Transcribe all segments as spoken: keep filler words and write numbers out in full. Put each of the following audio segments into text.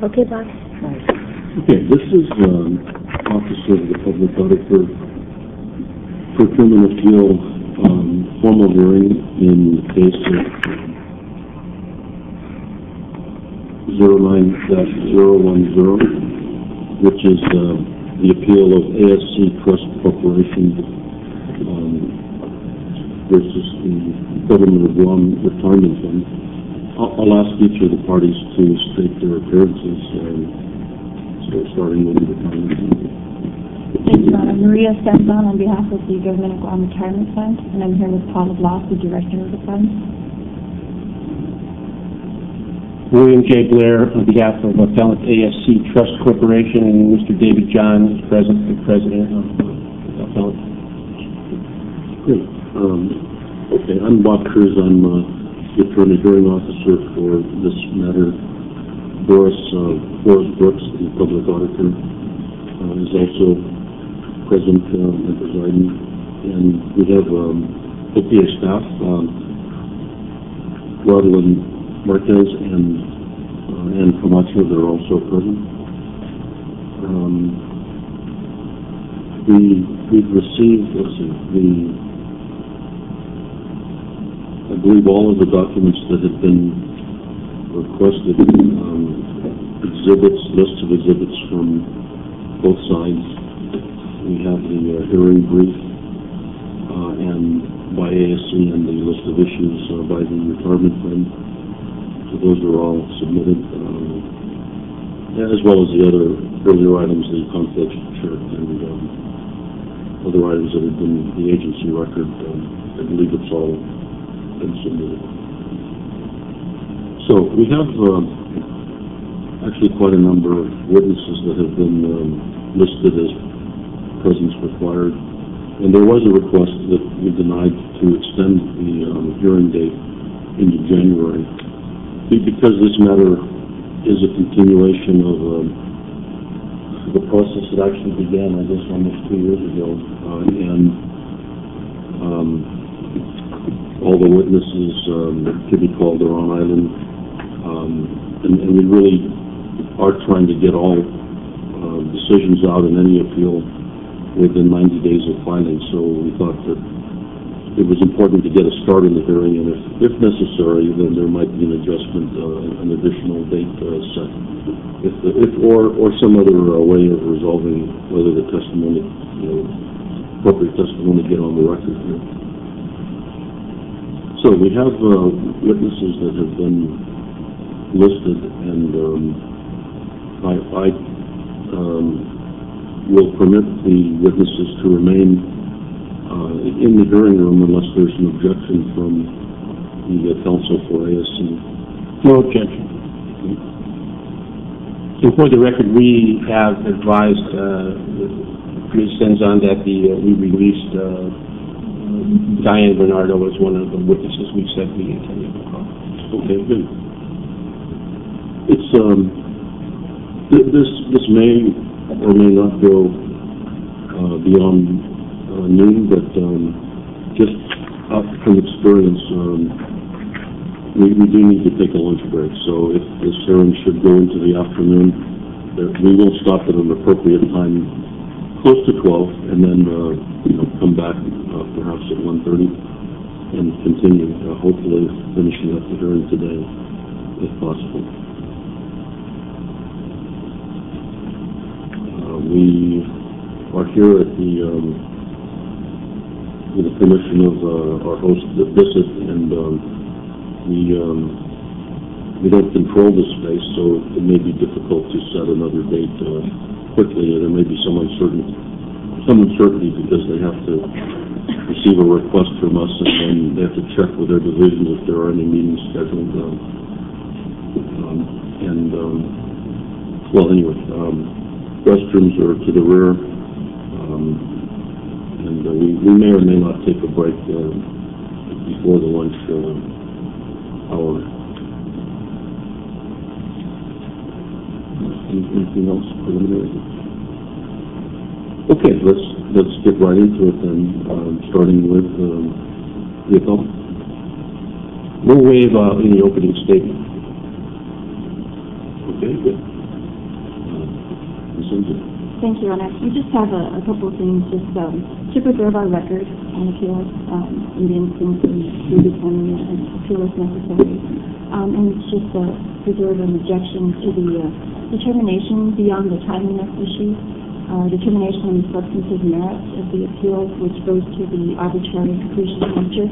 Okay, Bob. Okay, this is um, Office of the Public Auditor for criminal appeal um, formal hearing in the case of zero nine dash zero one zero, which is uh, the appeal of A S C Trust Corporation um, versus the Government of Guam Retirement Fund. I'll, I'll ask each of the parties to state their appearances, um, so starting with the retirement fund. Thank you, Ron. I'm Maria Sanzon on behalf of the Government of Guam Retirement Fund, and I'm here with Paula Bloss, the Director of the fund. William J. Blair on behalf of Appellant A S C Trust Corporation, and Mister David John is present, the President of the Appellant. Great. Um, okay, I'm Bob Cruz. I'm uh, the Attorney Hearing Officer for this matter. Boris, uh, Boris Brooks, the Public Auditor, uh, is also present uh, and presiding. And we have um, O P A staff, um, Rosalind Marquez and uh, Ann Camacho, that are also present. Um, we, we've received, let's see, the I believe all of the documents that have been requested, um, exhibits, lists of exhibits from both sides. We have the uh, hearing brief uh, and by A S C and the list of issues uh, by the retirement fund. So those are all submitted, um, as well as the other earlier items, the conflicts chart and um, other items that have been the agency record. Um, I believe it's all been submitted. So we have uh, actually quite a number of witnesses that have been um, listed as presence required, and there was a request that we denied to extend the um, hearing date into January because this matter is a continuation of um, the process that actually began, I guess, almost two years ago, uh, and um, all the witnesses um, to be called are on island, um, and, and we really are trying to get all uh, decisions out in any appeal within ninety days of filing. So we thought that it was important to get a start in the hearing, and if, if necessary, then there might be an adjustment, uh, an additional date uh, set, if, the, if or or some other uh, way of resolving whether the testimony, you know, appropriate testimony get on the record here. So we have uh, witnesses that have been listed, and um, I, I um, will permit the witnesses to remain uh, in the hearing room unless there's an objection from the uh, counsel for A S C. No objection. So for the record, we have advised uh, Miz Senzon that the uh, we released uh, Diane Bernardo was one of the witnesses we said we intended to call. Okay, good. It's um, th this this may or may not go uh, beyond uh, noon, but um, just uh, from experience, um, we we do need to take a lunch break. So if this hearing should go into the afternoon, that we will stop at an appropriate time, close to twelve, and then uh, you know, come back uh, perhaps at one thirty and continue, uh, hopefully finishing up the hearing today, if possible. Uh, we are here at the um, with the permission of uh, our host, Bissett, and um, we um, we don't control this space, so it may be difficult to set another date uh, quickly. There may be some uncertainty, some uncertainty because they have to receive a request from us, and then they have to check with their division if there are any meetings scheduled. Um, um, and um, well, anyway, um, restrooms are to the rear, um, and uh, we, we may or may not take a break uh, before the lunch uh, hour. Anything else preliminary? Okay, let's let's get right into it then, um, starting with um, the appellant. We'll waive uh, any opening statement. Okay, good. Thank you, Your Honor. We just have a, a couple of things just um, to preserve our record on appeals um, in the instance of we determine that an appeal is necessary. Um, and it's just to preserve an objection to the uh, determination beyond the timeliness issue, uh, determination on the substantive merits of the appeal, which goes to the arbitrary and capricious nature.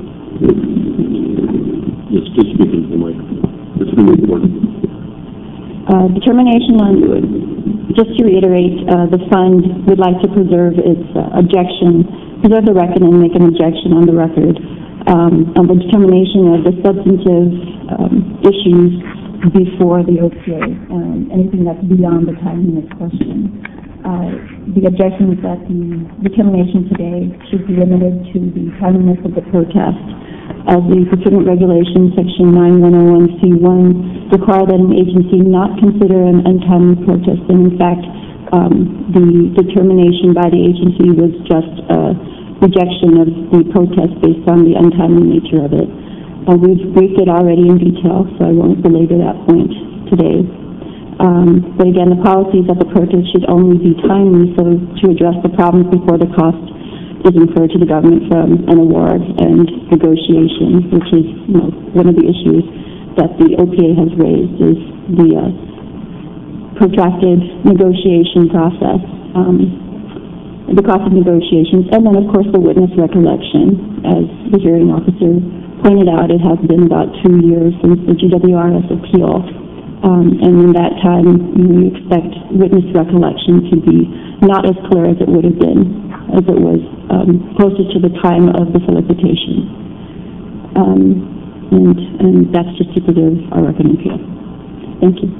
Yes, just speak into the microphone. It's really important. Uh, determination on, just to reiterate, uh, the fund would like to preserve its uh, objection, preserve the record and make an objection on the record um, on the determination of the substantive um, issues before the O P A, um, anything that's beyond the timeliness question. Uh, the objection is that the determination today should be limited to the timeliness of the protest, as the procurement regulation, section nine one oh one C one, require that an agency not consider an untimely protest. And in fact, um, the determination by the agency was just a rejection of the protest based on the untimely nature of it. Uh, we've briefed it already in detail, so I won't belabor that point today. Um, but again, the policy is that the protest should only be timely so to address the problems before the cost is incurred to the government from an award and negotiation, which is, you know, one of the issues that the O P A has raised is the uh, protracted negotiation process, um, the cost of negotiations, and then, of course, the witness recollection. As the hearing officer pointed out, it has been about two years since the G W R S appeal, um, and in that time, you know, you expect witness recollection to be not as clear as it would have been as it was um, closer to the time of the solicitation. Um, and, and that's just to preserve our record and appeal. Thank you.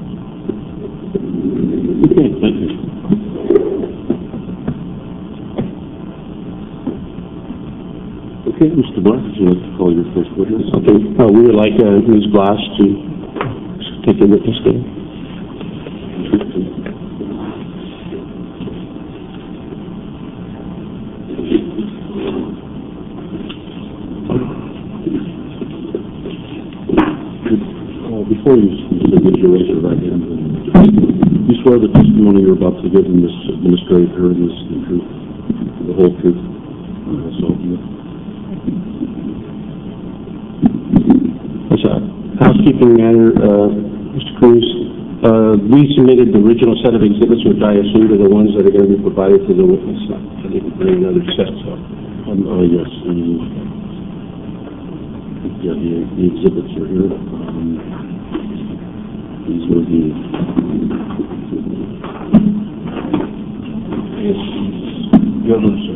Okay, thank you. Okay, Mister Black, would you like to call your first witness? Okay, uh, we would like uh, Miz Glass to take the witness stand. Before you submit your raise your right hand, you swear the testimony you're about to give in this administrative hearing is the truth, the whole truth, uh, so yeah. As a housekeeping matter, uh, Mister Cruz, uh, we submitted the original set of exhibits, which I assume are the ones that are going to be provided to the witness. I didn't bring another set, so. Um, uh, yes, um, yeah, the, the exhibits are here. Um, These are the yes, the others.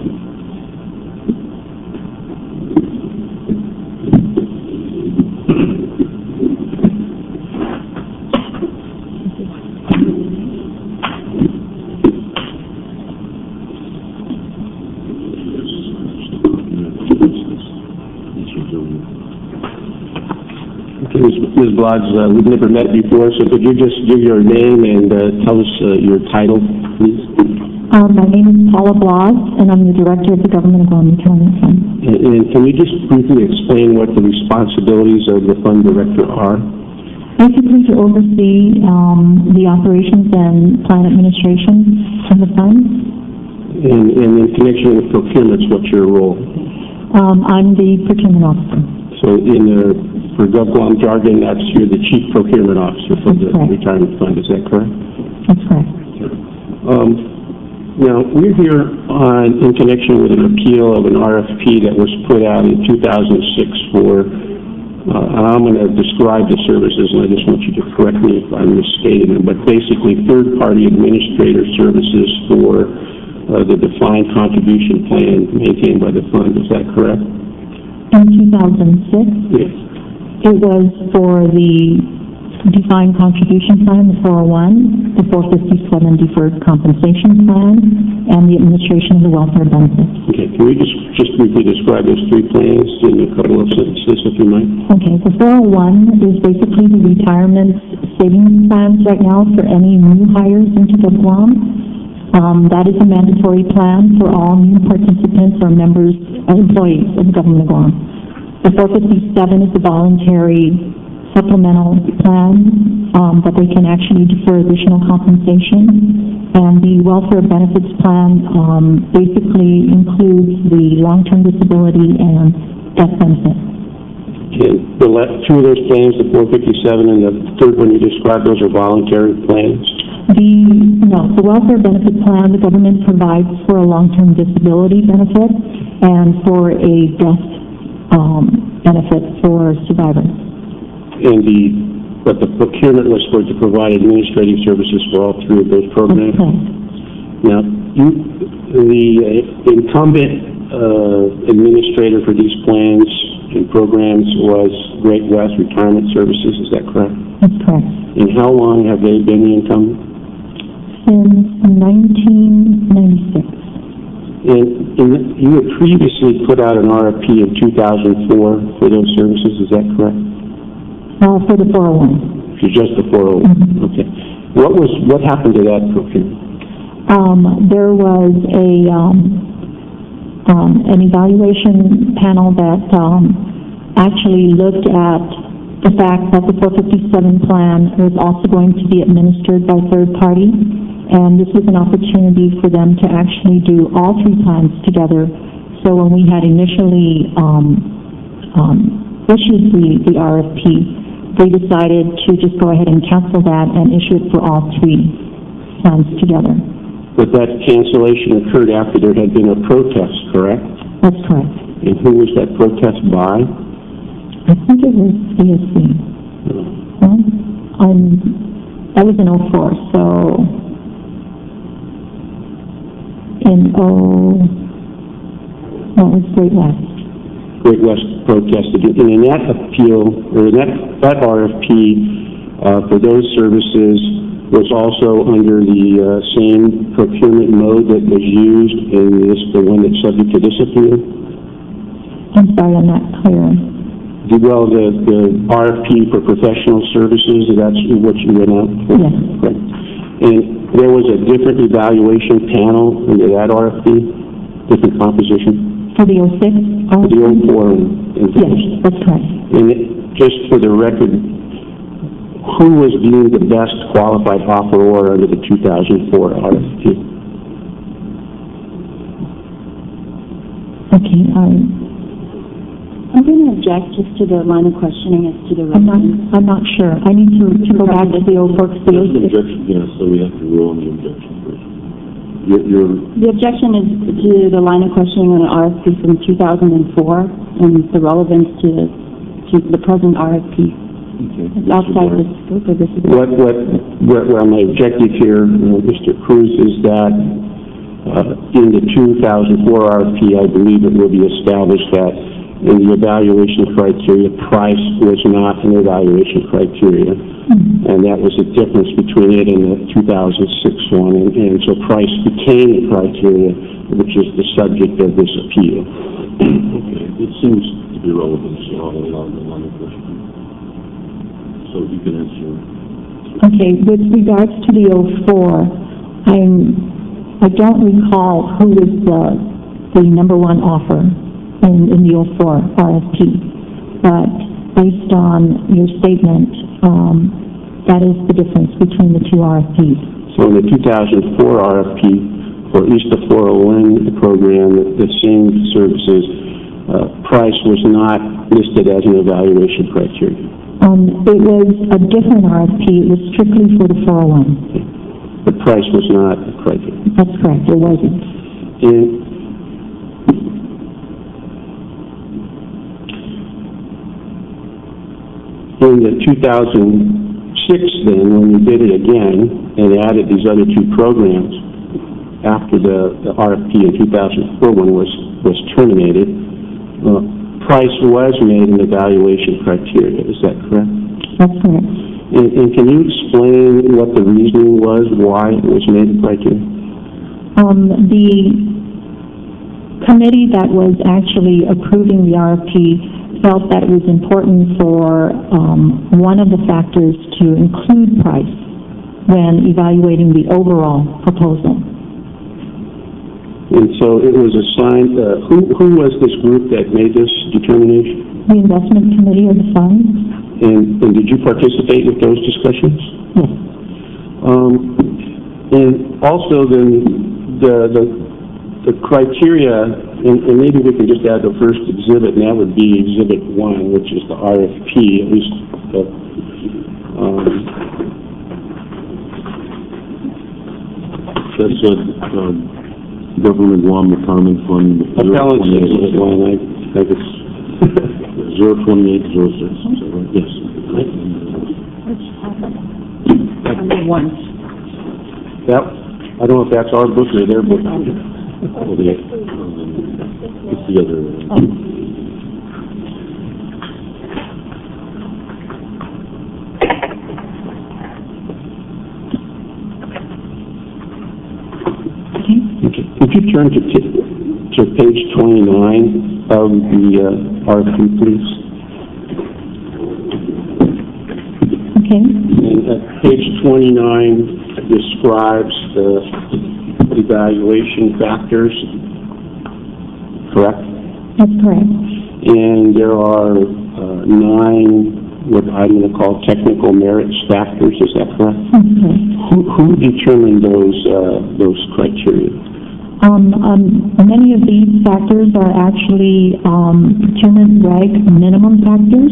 Miz Blodge, uh, we've never met before, so could you just give your name and uh, tell us uh, your title, please? Um, my name is Paula Blas, and I'm the Director of the Government of Guam Retirement Fund. And, and can you just briefly explain what the responsibilities of the fund director are? Basically to oversee um, the operations and plan administration of the fund. And, and in connection with procurements, what's your role? Um, I'm the procurement officer. So in uh, for GovGuam jargon, that's you're the chief procurement officer for the Correct. retirement fund. Is that correct? That's correct. Um, now we're here on in connection with an appeal of an R F P that was put out in two thousand six for. Uh, I'm going to describe the services, and I just want you to correct me if I'm misstating them. But basically, third-party administrator services for uh, the defined contribution plan maintained by the fund. Is that correct? In two thousand six, Yes. it was for the defined contribution plan, the four oh one, the four fifty-seven deferred compensation plan, and the administration of the welfare benefits. Okay, can we just, just briefly describe those three plans in a couple of sentences, if you might? Okay, the four oh one is basically the retirement savings plans right now for any new hires into the Guam. Um, that is a mandatory plan for all new participants or members, uh, employees of the government of Guam. The four fifty-seven is a voluntary supplemental plan um, that they can actually defer additional compensation. And the welfare benefits plan, um, basically includes the long-term disability and death benefit. And the la- two of those plans, the four fifty-seven and the third one you described, those are voluntary plans? The, no, the welfare benefit plan, the government provides for a long-term disability benefit and for a death, um, benefit for survivors. And the, but the procurement was for to provide administrative services for all three of those programs? Okay. Now, you, the uh, incumbent uh, administrator for these plans and programs was Great West Retirement Services, is that correct? That's correct. And how long have they been the incumbent? Since nineteen ninety-six. And, and you had previously put out an R F P in two thousand four for those services, is that correct? Uh, for the four oh one. For just the four oh one? Mhm. Okay. What was, what happened to that procurement? Um, there was a, um, um, an evaluation panel that, um, actually looked at the fact that the four fifty-seven plan was also going to be administered by third party, and this was an opportunity for them to actually do all three plans together. So when we had initially, um, um, issued the, the R F P, they decided to just go ahead and cancel that and issue it for all three plans together. But that cancellation occurred after there had been a protest, correct? That's correct. And who was that protest by? I think it was C S C. Well, I'm, that was in oh four, so in oh, what was Great West? Great West protested. And in that appeal, or in that, that R F P uh, for those services was also under the uh, same procurement mode that was used in this, the one that's subject to this appeal? I'm sorry, I'm not clear. The- Well, the, the R F P for professional services, that's what you went out for? Yes. Correct. And there was a different evaluation panel under that R F P, different composition? For the oh six? For the oh four? Yes, that's correct. And it, just for the record, who was deemed the best qualified offeror under the two thousand four R F P? Okay, um, I'm going to object just to the line of questioning as to the I'm not, residents. I'm not sure. I need to, to go back to the oh four, because the oh There's an six. objection, yeah, so we have to rule on the objection first. Your, your, The objection is to the line of questioning on an R F P from two thousand four and the relevance to, to the present R F P. okay. It's outside the scope of this. What, what, what, well, my objective here, uh, Mister Cruz, is that uh, in the two thousand four R F P, I believe it will be established that in the evaluation criteria, price was not an evaluation criteria. Mhm. And that was the difference between it and the two thousand six one, and, and so price became the criteria, which is the subject of this appeal. Okay, it seems to be relevant, so I'll allow the line of questioning. So you can answer. Okay, with regards to the oh four, I'm, I don't recall who was the, the number one offer in, in the oh four R F P, but based on your statement, um, that is the difference between the two R F Ps. So in the two thousand four R F P, for at least the four oh one program, the same services, uh, price was not listed as an evaluation criteria. Um, it was a different R F P, it was strictly for the four oh one. The price was not a criteria. That's correct, it wasn't. And in the two thousand six then, when you did it again and added these other two programs, after the, the R F P in two thousand four one was, was terminated, uh, price was made an evaluation criteria, is that correct? That's correct. And, and can you explain what the reasoning was, why it was made a criteria? Um, the committee that was actually approving the R F P felt that it was important for um, one of the factors to include price when evaluating the overall proposal. And so it was assigned, uh, who, who was this group that made this determination? The investment committee of the fund? And, and did you participate with those discussions? Yes. Um, And also then, the, the, the criteria, and, and maybe we can just add the first exhibit, and that would be Exhibit One, which is the R F P, at least, the, um, That's a, uh, government Guam Retirement Fund. appellant's Exhibit One, I think it's, Zero twenty-eight zero six, is that right? Yes. Number one. that, I don't know if that's our book or their book. Well, the, um, it's the other. Okay. Would you turn to, t- to page twenty-nine of the uh, R F P, please? Okay? And uh, page twenty-nine describes the evaluation factors, correct? That's correct. And there are uh, nine, what I'm going to call technical merits factors, is that correct? That's correct. Who, who determined those, uh, those criteria? Um, um, many of these factors are actually, um, procurement reg minimum factors.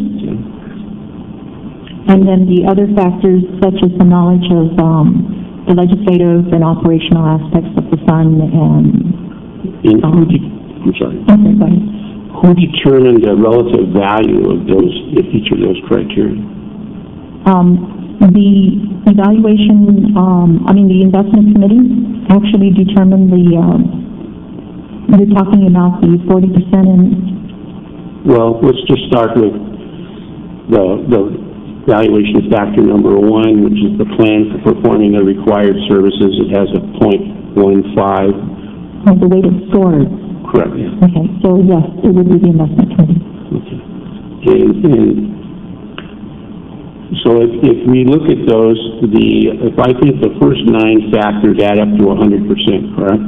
And then the other factors, such as the knowledge of, um, the legislative and operational aspects of the fund and, And who de- I'm sorry. okay, go ahead. Who determined the relative value of those, each of those criteria? Um, the evaluation, um, I mean, the investment committee actually determined the, um, you're talking about the forty percent in, Well, let's just start with the, the valuation factor number one, which is the plan for performing the required services. It has a point one five. of the weighted scores. Correct. Okay, so yes, it would be the investment committee. Okay. And, and so if, if we look at those, the, if I think the first nine factors add up to one hundred percent, correct?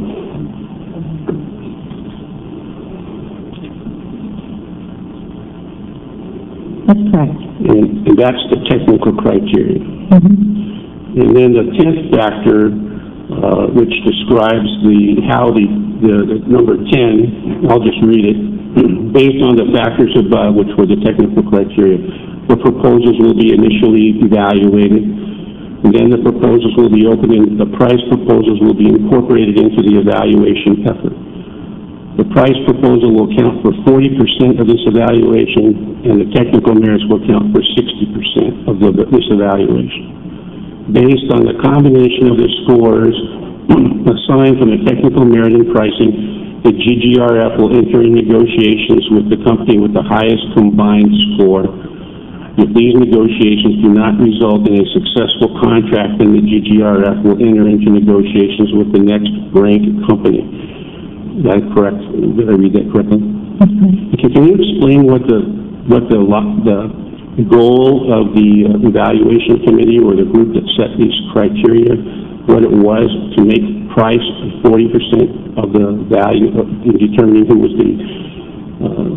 That's correct. And, and that's the technical criteria. Mm-hmm. And then the tenth factor, uh, which describes the, how the, the, the number ten, I'll just read it, based on the factors above, which were the technical criteria, the proposals will be initially evaluated, and then the proposals will be opened and the price proposals will be incorporated into the evaluation effort. The price proposal will count for forty percent of this evaluation, and the technical merits will count for sixty percent of the, this evaluation. Based on the combination of the scores assigned from the technical merit and pricing, the G G R F will enter in negotiations with the company with the highest combined score. If these negotiations do not result in a successful contract, then the G G R F will enter into negotiations with the next ranked company. Is that correct? Did I read that correctly? Mm-hmm. Okay, can you explain what the, what the, lo- the goal of the uh, evaluation committee or the group that set these criteria, what it was to make price forty percent of the value of in determining who was the, uh,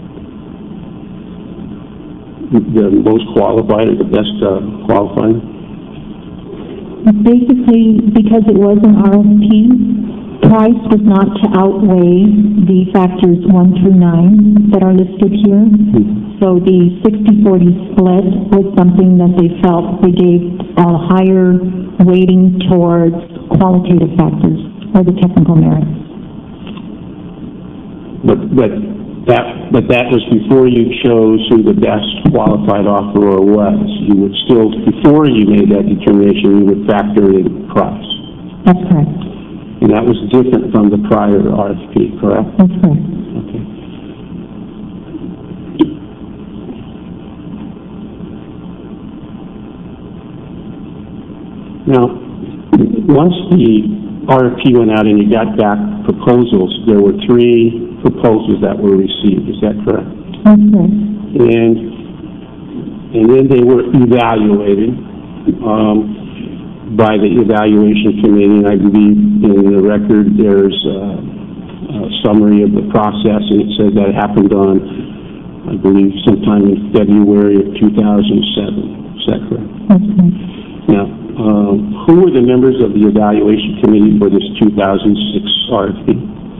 the most qualified or the best uh, qualified? Basically, because it was an R F P, price was not to outweigh the factors one through nine that are listed here. So the sixty forty split was something that they felt they gave a higher weighting towards qualitative factors or the technical merits. But, but that, but that was before you chose who the best qualified offeror was. You would still, before you made that determination, you would factor in price. That's correct. And that was different from the prior R F P, correct? That's correct. Okay. Now, once the R F P went out and you got back proposals, there were three proposals that were received, is that correct? That's correct. And, and then they were evaluated, um, by the evaluation committee, and I believe in the record there's a, a summary of the process, and it says that happened on, I believe, sometime in February of two thousand seven. Is that correct? That's correct. Now, um, who were the members of the evaluation committee for this two thousand six R F P?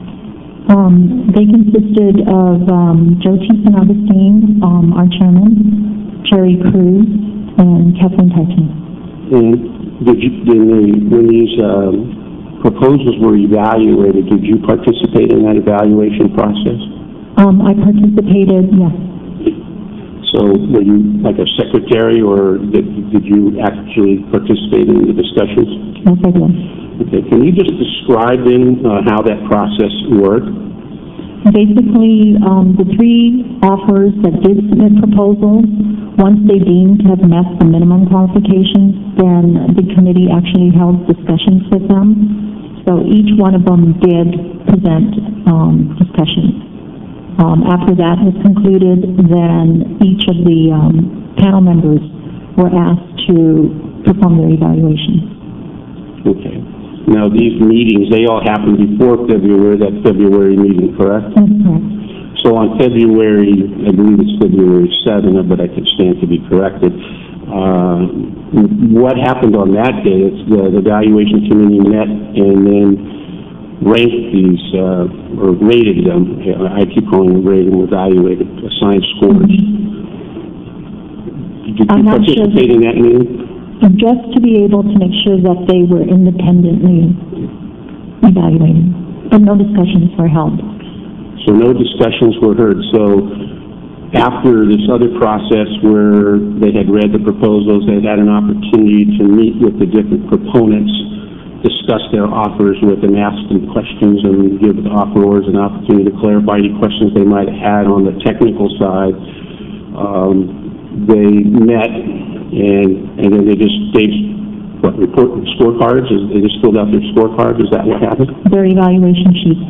Um, they consisted of, um, Joe T. San Augustine, um, our chairman, Jerry Cruz, and Kathleen Tyson. And did you, did they, when these um, proposals were evaluated, did you participate in that evaluation process? Um, I participated, yes. So were you like a secretary, or did, did you actually participate in the discussions? Yes, I did. Okay, can you just describe then uh, how that process worked? Basically, um, the three offers that did submit proposals, once they deemed to have met the minimum qualifications, then the committee actually held discussions with them. So each one of them did present um, discussions. Um, after that was concluded, then each of the um, panel members were asked to perform their evaluation. Okay. Now, these meetings, they all happened before February, that February meeting, correct? That's correct. So on February, I believe it's February seventh, but I could stand to be corrected. Uh, what happened on that day? It's the, the evaluation committee met and then ranked these, uh, or rated them. I keep calling them rated, evaluated, assigned scores. Did you I'm not sure participate in that meeting? Just to be able to make sure that they were independently evaluated, but no discussions were held. So no discussions were heard. So after this other process where they had read the proposals, they had an opportunity to meet with the different proponents, discuss their offers with them, ask them questions, and give the offerors an opportunity to clarify any questions they might have had on the technical side. Um, they met, and and then they just gave what, report scorecards? They just filled out their scorecards? Is that what happened? Their evaluation sheets.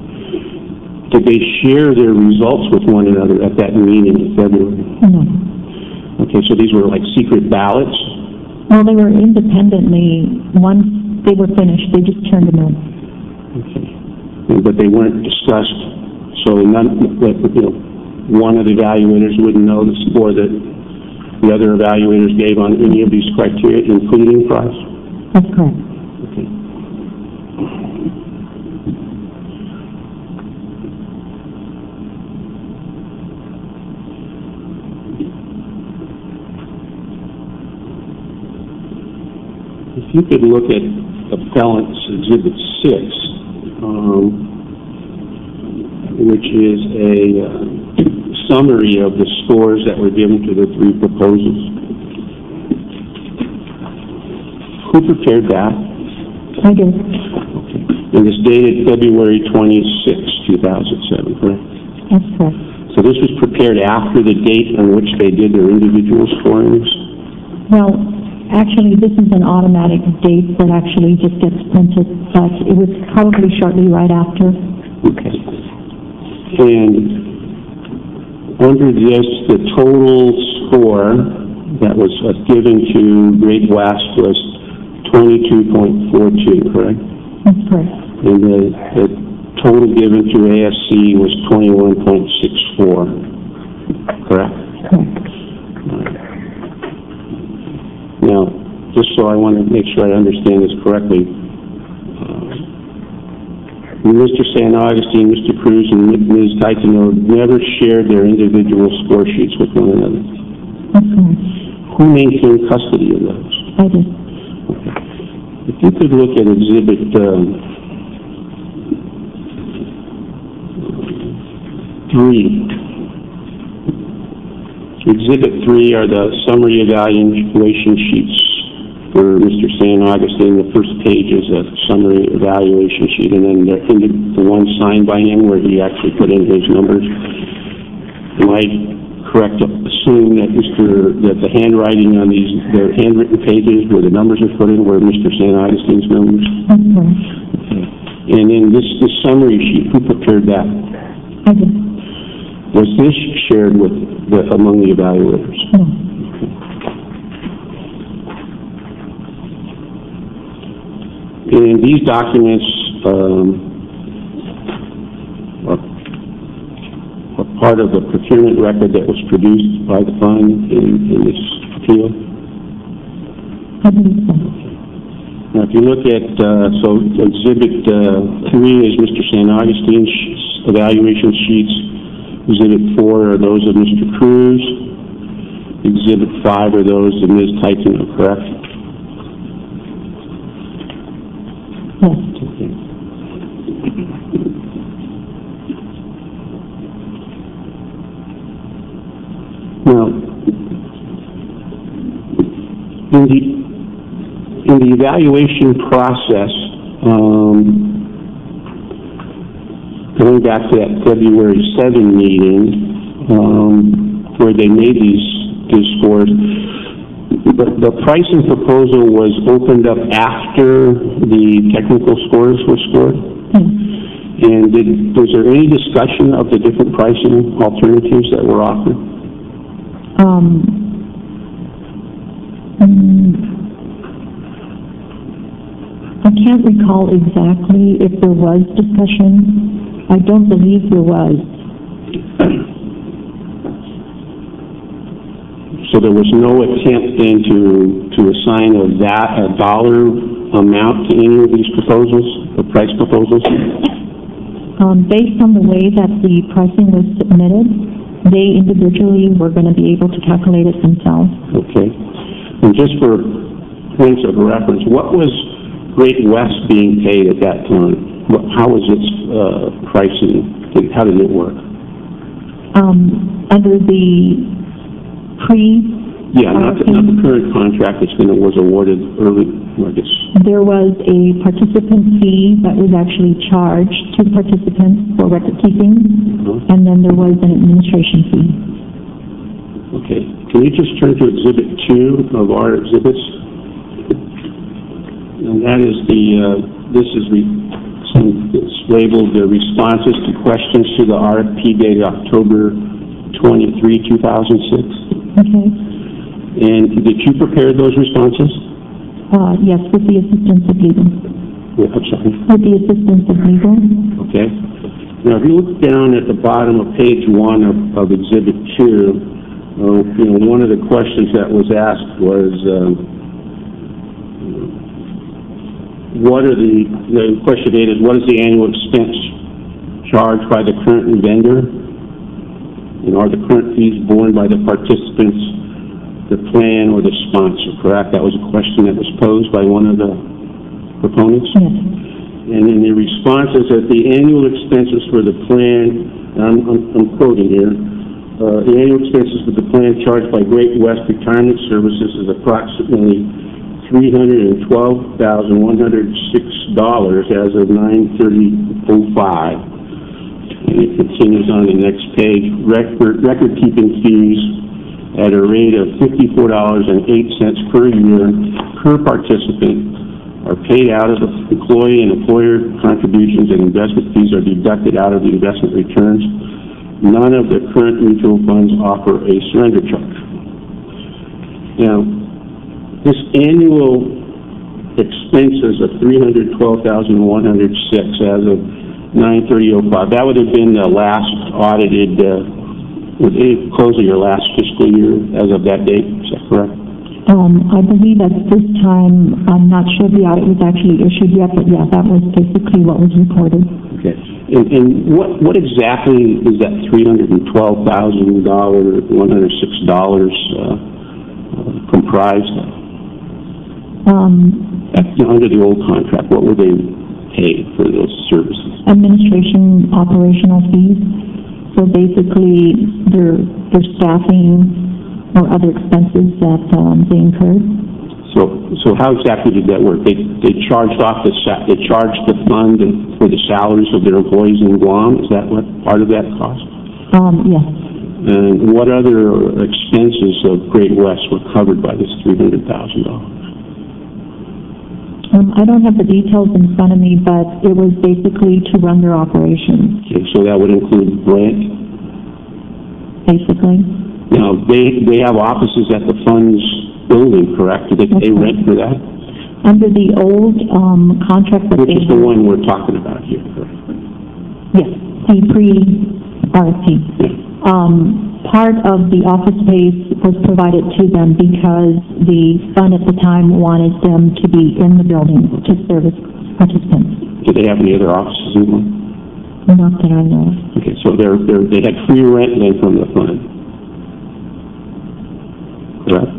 Did they share their results with one another at that meeting in February? No. Okay, so these were like secret ballots? Well, they were independently, once they were finished, they just turned them in. Okay. But they weren't discussed, so none, you know, one of the evaluators wouldn't know the score that the other evaluators gave on any of these criteria, including price? That's correct. Okay. If you could look at Appellant's Exhibit six, um, which is a uh, summary of the scores that were given to the three proposals. Who prepared that? I did. Okay. And it's dated February twenty-sixth, two thousand seven, correct? That's correct. So this was prepared after the date on which they did their individual scorings? Well, actually, this is an automatic date that actually just gets printed, but it was probably shortly right after. Okay. And under this, the total score that was uh, given to Great West was twenty-two point four two, correct? That's correct. And the, the total given to A S C was twenty-one point six four, correct? Correct. Right. Now, just so I want to make sure I understand this correctly, Mister San Augustine, Mister Cruz, and Miz Taitano never shared their individual score sheets with one another. That's correct. Who maintained custody of those? I did. Okay. If you could look at Exhibit um, three. Exhibit three are the summary evaluation sheets for Mister San Augustine. The first page is a summary evaluation sheet, and then the, the one signed by him where he actually put in his numbers. Am I correct to assume that Mister that the handwriting on these, the handwritten pages where the numbers are put in were Mister San Augustine's numbers? That's correct. Okay. And then this, this summary sheet, who prepared that? I did. Was this shared with the, among the evaluators? No. And these documents um, are, are part of the procurement record that was produced by the fund in, in this appeal? I believe so. Now, if you look at, uh, so Exhibit uh, three is Mister Saint Augustine's sh- evaluation sheets. Exhibit four are those of Mister Cruz. Exhibit five are those of Miz Titano, correct? Yes. Okay. Now, in the, in the evaluation process, um, going back to that February seventh meeting, um, where they made these, these scores, the, the pricing proposal was opened up after the technical scores were scored? And did, was there any discussion of the different pricing alternatives that were offered? Um, mm, I can't recall exactly if there was discussion. I don't believe there was. So there was no attempt then to, to assign a, that, a dollar amount to any of these proposals, the price proposals? Um, based on the way that the pricing was submitted, they individually were going to be able to calculate it themselves. Okay. And just for points of reference, what was Great West being paid at that time? What, how was its uh, pricing? How did it work? Um, under the pre... Yeah, not the, not the current contract that's been, was awarded early, I guess. There was a participant fee that was actually charged to participants for record keeping, Uh-huh. and then there was an administration fee. Okay. Can you just turn to Exhibit two of our exhibits? And that is the, uh, this is the, it's labeled the responses to questions to the R F P dated October twenty-third, two thousand six. Okay. And did you prepare those responses? Uh, yes, with the assistance of legal. Yeah, I'm sorry. With the assistance of legal. Okay. Now, if you look down at the bottom of page one of, of Exhibit two, uh, you know, one of the questions that was asked was, um, what are the, the question eight is, what is the annual expense charged by the current vendor? And are the current fees borne by the participants, the plan, or the sponsor, correct? That was a question that was posed by one of the proponents? Yes. And in the response is that the annual expenses for the plan, I'm, I'm, I'm quoting here, uh, the annual expenses for the plan charged by Great West Retirement Services is approximately three hundred twelve thousand one hundred six dollars as of nine thirty oh five. And it continues on the next page. Record, record keeping fees at a rate of fifty-four dollars and eight cents per year per participant are paid out of the employee and employer contributions, and investment fees are deducted out of the investment returns. None of the current mutual funds offer a surrender charge. Now, this annual expenses of three hundred twelve thousand one hundred six as of nine thirty oh five, that would have been the last audited, uh, was it close of your last fiscal year as of that date, is that correct? Um, I believe at this time, I'm not sure the audit was actually issued yet, but yeah, that was basically what was reported. Okay. And, and what, what exactly is that three hundred twelve thousand one hundred six dollars uh, uh, comprised of? Um, You know, under the old contract, what were they paid for those services? administration operational fees, so basically their, their staffing or other expenses that, um, they incurred. So, so how exactly did that work? They, they charged off the, sa- they charged the fund for the salaries of their employees in Guam? Is that what, part of that cost? Um, yes. And what other expenses of Great West were covered by this three hundred thousand dollars? Um, I don't have the details in front of me, but it was basically to run their operations, Okay, so that would include rent. basically. Now, they, they have offices at the fund's building, correct? Do they pay Okay. rent for that? Under the old, um, contract that Which they... is the one we're talking about here, correct? Yes, the pre-R F P. Yeah. Um, part of the office space was provided to them because the fund at the time wanted them to be in the building to service participants. Did they have any other offices in one? Not that I know of. Okay, so they're, they're, they had free rent then from the fund. Correct?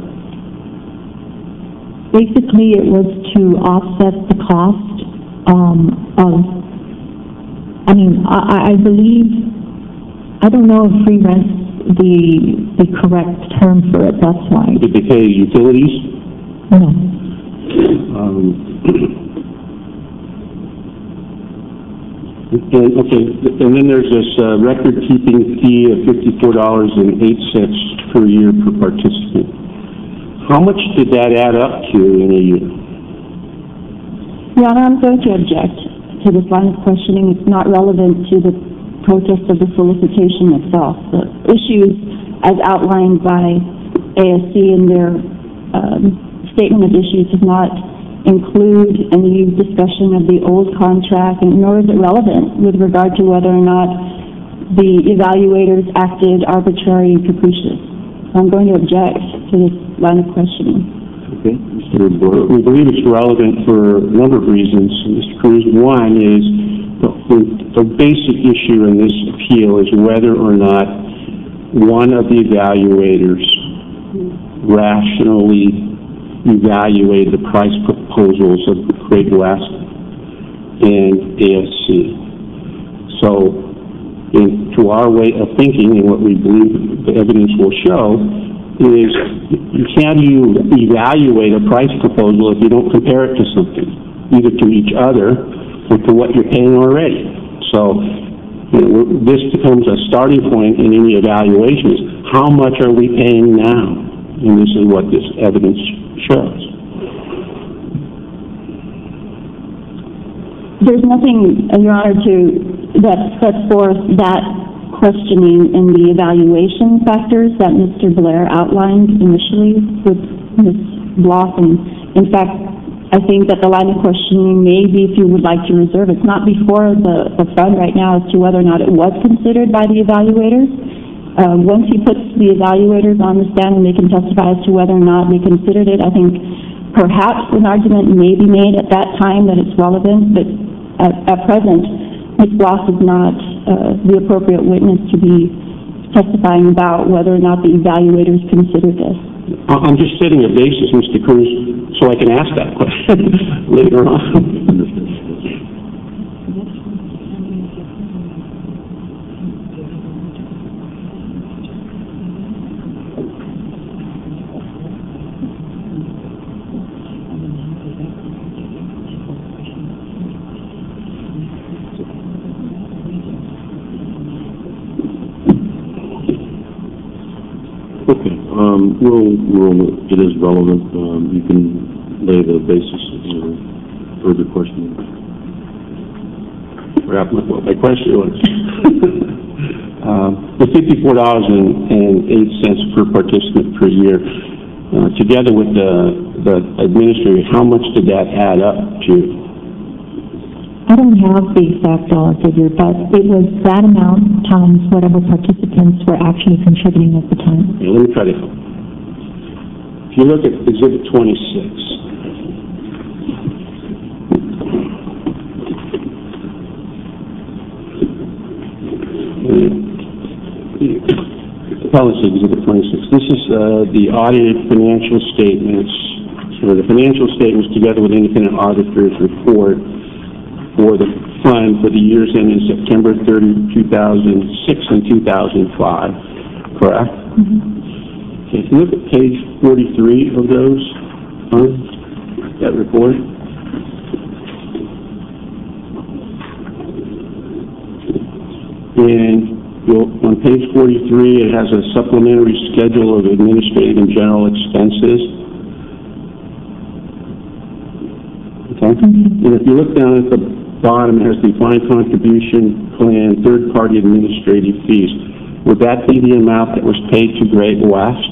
Basically, it was to offset the cost, um, of, I mean, I, I I believe, I don't know if free rent's the, the correct term for it, that's why. Did they pay utilities? No. Um, and, okay, and then there's this uh, record-keeping fee of fifty-four dollars and eight cents per year per participant. How much did that add up to in a year? Your Honor, I'm going to object to this line of questioning. It's not relevant to the protest of the solicitation itself. The issues, as outlined by A S C in their um, statement of issues, does not include any discussion of the old contract, and nor is it relevant with regard to whether or not the evaluators acted arbitrary and capricious. I'm going to object to this line of questioning. Okay, Mister Boyle, we believe it's relevant for a number of reasons, Mister Cruz. One is the, the basic issue in this appeal is whether or not one of the evaluators rationally evaluated the price proposals of Great West and A S C. So, in, to our way of thinking, and what we believe the evidence will show, is you can't you evaluate a price proposal if you don't compare it to something, either to each other or to what you're paying already. So, you know, this becomes a starting point in any evaluation: is how much are we paying now? And this is what this evidence shows. There's nothing, uh, Your Honor, to that sets forth that questioning in the evaluation factors that Mister Blair outlined initially with Miz Blossom. In fact, I think that the line of questioning may be, if you would like to reserve, it's not before the, the fund right now as to whether or not it was considered by the evaluators. Uh, once he puts the evaluators on the stand and they can testify as to whether or not they considered it, I think perhaps an argument may be made at that time that it's relevant, but at, at present, Miz Bloss is not uh, the appropriate witness to be testifying about whether or not the evaluators considered this. I'm just setting a basis, Mister Cruz, so I can ask that question later on. Okay, um, we'll, we'll, it is relevant. Um, you can lay the basis of your further questioning. Wrap up what my question was. um, the fifty-four dollars and eight cents per participant per year, uh, together with the, the administrator, how much did that add up to? I don't have the exact dollar figure, but it was that amount times whatever participants were actually contributing at the time. Okay, let me try to help. If you look at Exhibit twenty-six, policy Exhibit twenty-six. This is uh, the audited financial statements, or the financial statements together with independent auditor's report for the fund for the years ending September thirtieth, two thousand six and two thousand five, correct? Mm-hmm. Okay, if you look at page forty-three of those, huh, that report, and you'll, on page forty-three, it has a supplementary schedule of administrative and general expenses. Okay? Mm-hmm. And if you look down at the bottom, it has defined contribution plan, third-party administrative fees. Would that be the amount that was paid to Great West?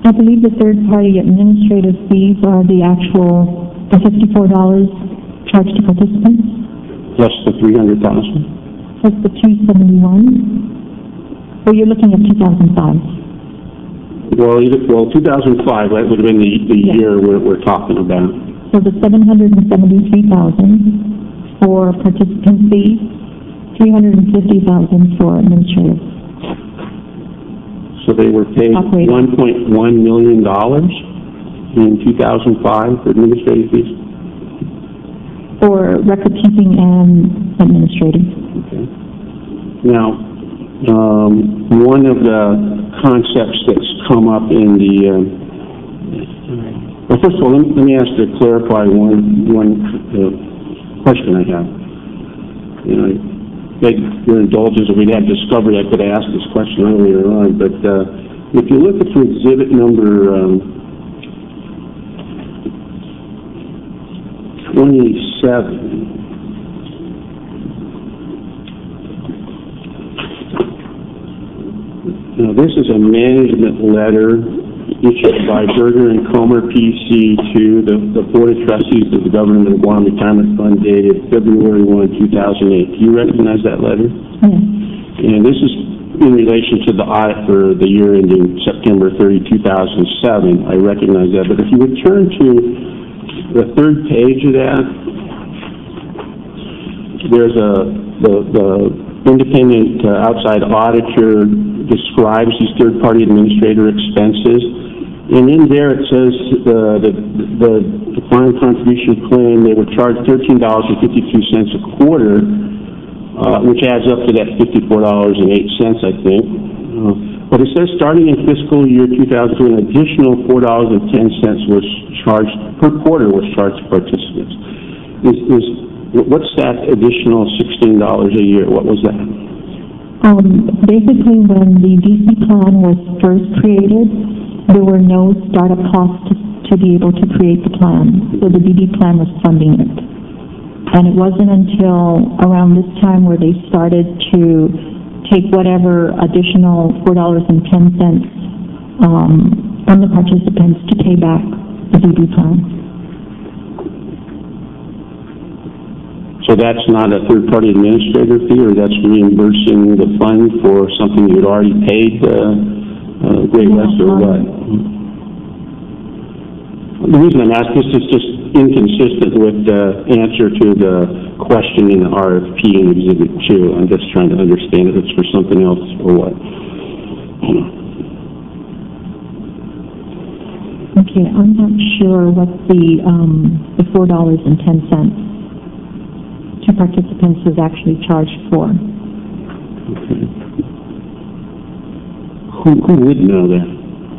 I believe the third-party administrative fees are the actual, the fifty-four dollars charged to participants, Plus the three hundred thousand? plus the two seventy-one. Or you're looking at two thousand five. Well, either, well, two thousand five, that would have been the, the Yes. year we're, we're talking about. So the seven hundred and seventy-three thousand for participant fees, three hundred and fifty thousand for administrative. So they were paid Operating. one point one million dollars in two thousand five for administrative fees? For record keeping and administrative. Okay. Now, um, one of the concepts that's come up in the, um, well, first of all, let me, let me ask to clarify one, one uh, question I have. You know, I beg your indulgence, if we'd had discovery, I could have asked this question earlier on, but uh, if you look at exhibit number um, twenty-seven, now, this is a management letter issued by Berger and Comer P C to the, the Board of Trustees of the Government of Guam Retirement Fund dated February first, two thousand eight. Do you recognize that letter? Yes. And this is in relation to the audit for the year ending September thirtieth, two thousand seven. I recognize that. But if you would turn to the third page of that, there's a, the, the independent uh, outside auditor describes these third-party administrator expenses. And in there it says uh, the, the defined contribution plan, they were charged thirteen dollars and fifty-two cents a quarter, uh, which adds up to that fifty-four dollars and eight cents, I think. Uh, but it says starting in fiscal year two thousand two, an additional four dollars and ten cents was charged, per quarter was charged to participants. Is, is, what's that additional sixteen dollars a year? What was that? Um, basically, when the D C plan was first created, there were no startup costs to, to be able to create the plan. So the D D plan was funding it. And it wasn't until around this time where they started to take whatever additional four dollars and ten cents um, from the participants to pay back the D D plan. So that's not a third-party administrator fee, or that's reimbursing the fund for something you'd already paid uh, uh, Great West, or what? The reason I'm asking this is just inconsistent with the answer to the question in the R F P in Exhibit two. I'm just trying to understand if it's for something else or what. Okay, I'm not sure what the, um, the four dollars and ten cents to participants was actually charged for. Okay. Who, who would know that?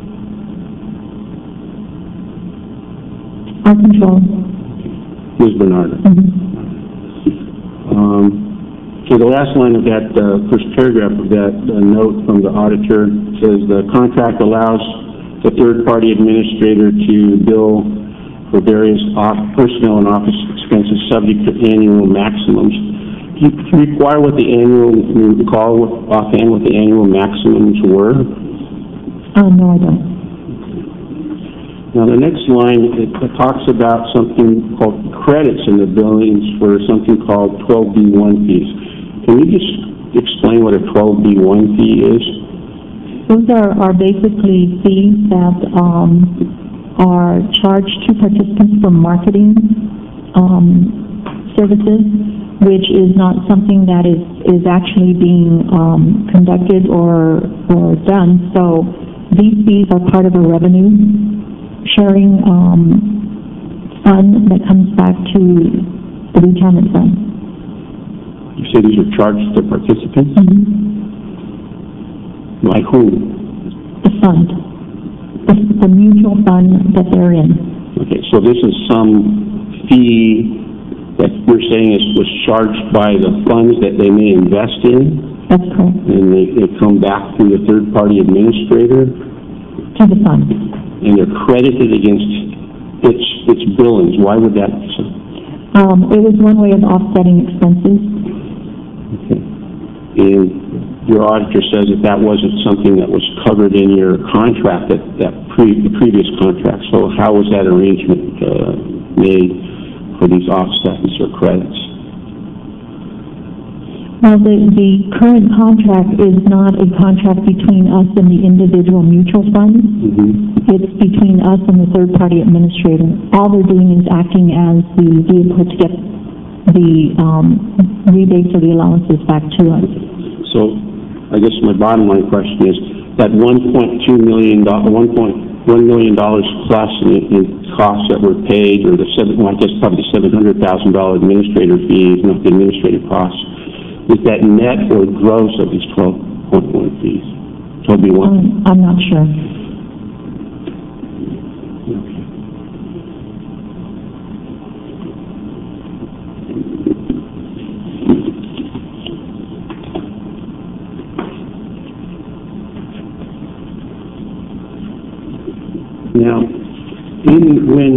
Our control. Miz Bernardo. Mhm. Um, so the last line of that uh, first paragraph of that uh, note from the auditor says the contract allows the third-party administrator to bill for various off personnel and office expenses subject to annual maximums. Do you, do you require what the annual, do you recall what, offhand what the annual maximums were? Oh, no, I don't. Now, the next line, it talks about something called credits in the billings for something called twelve B one fees. Can you just explain what a twelve B one fee is? Those are, are basically fees that, um, are charged to participants for marketing, um, services, which is not something that is, is actually being, um, conducted or, or done. So these fees are part of a revenue sharing, um, fund that comes back to the retirement fund. You say these are charged to participants? Mm-hmm. Like whom? The fund, the, the mutual fund that they're in. Okay, so this is some fee that you're saying is, was charged by the funds that they may invest in, That's correct. and they, they come back through the third-party administrator, To the fund. and they're credited against its, its billings. Why would that be so? Um, it was one way of offsetting expenses. Okay. And your auditor says that that wasn't something that was covered in your contract, that, that pre, the previous contract. So how was that arrangement, uh, made for these offsets or credits? Well, the, the current contract is not a contract between us and the individual mutual funds. Mm-hmm. It's between us and the third-party administrator. All they're doing is acting as the vehicle to get the um, rebates or the allowances back to us. So, I guess my bottom line question is, that one point two million dollars, one point one million dollars plus in, in costs that were paid, or the seven, well, I guess probably the seven hundred thousand dollar administrator fees, not the administrative costs, is that net or gross of these twelve point one fees? twelve B one? Um, I'm not sure. Okay. Now, in, when,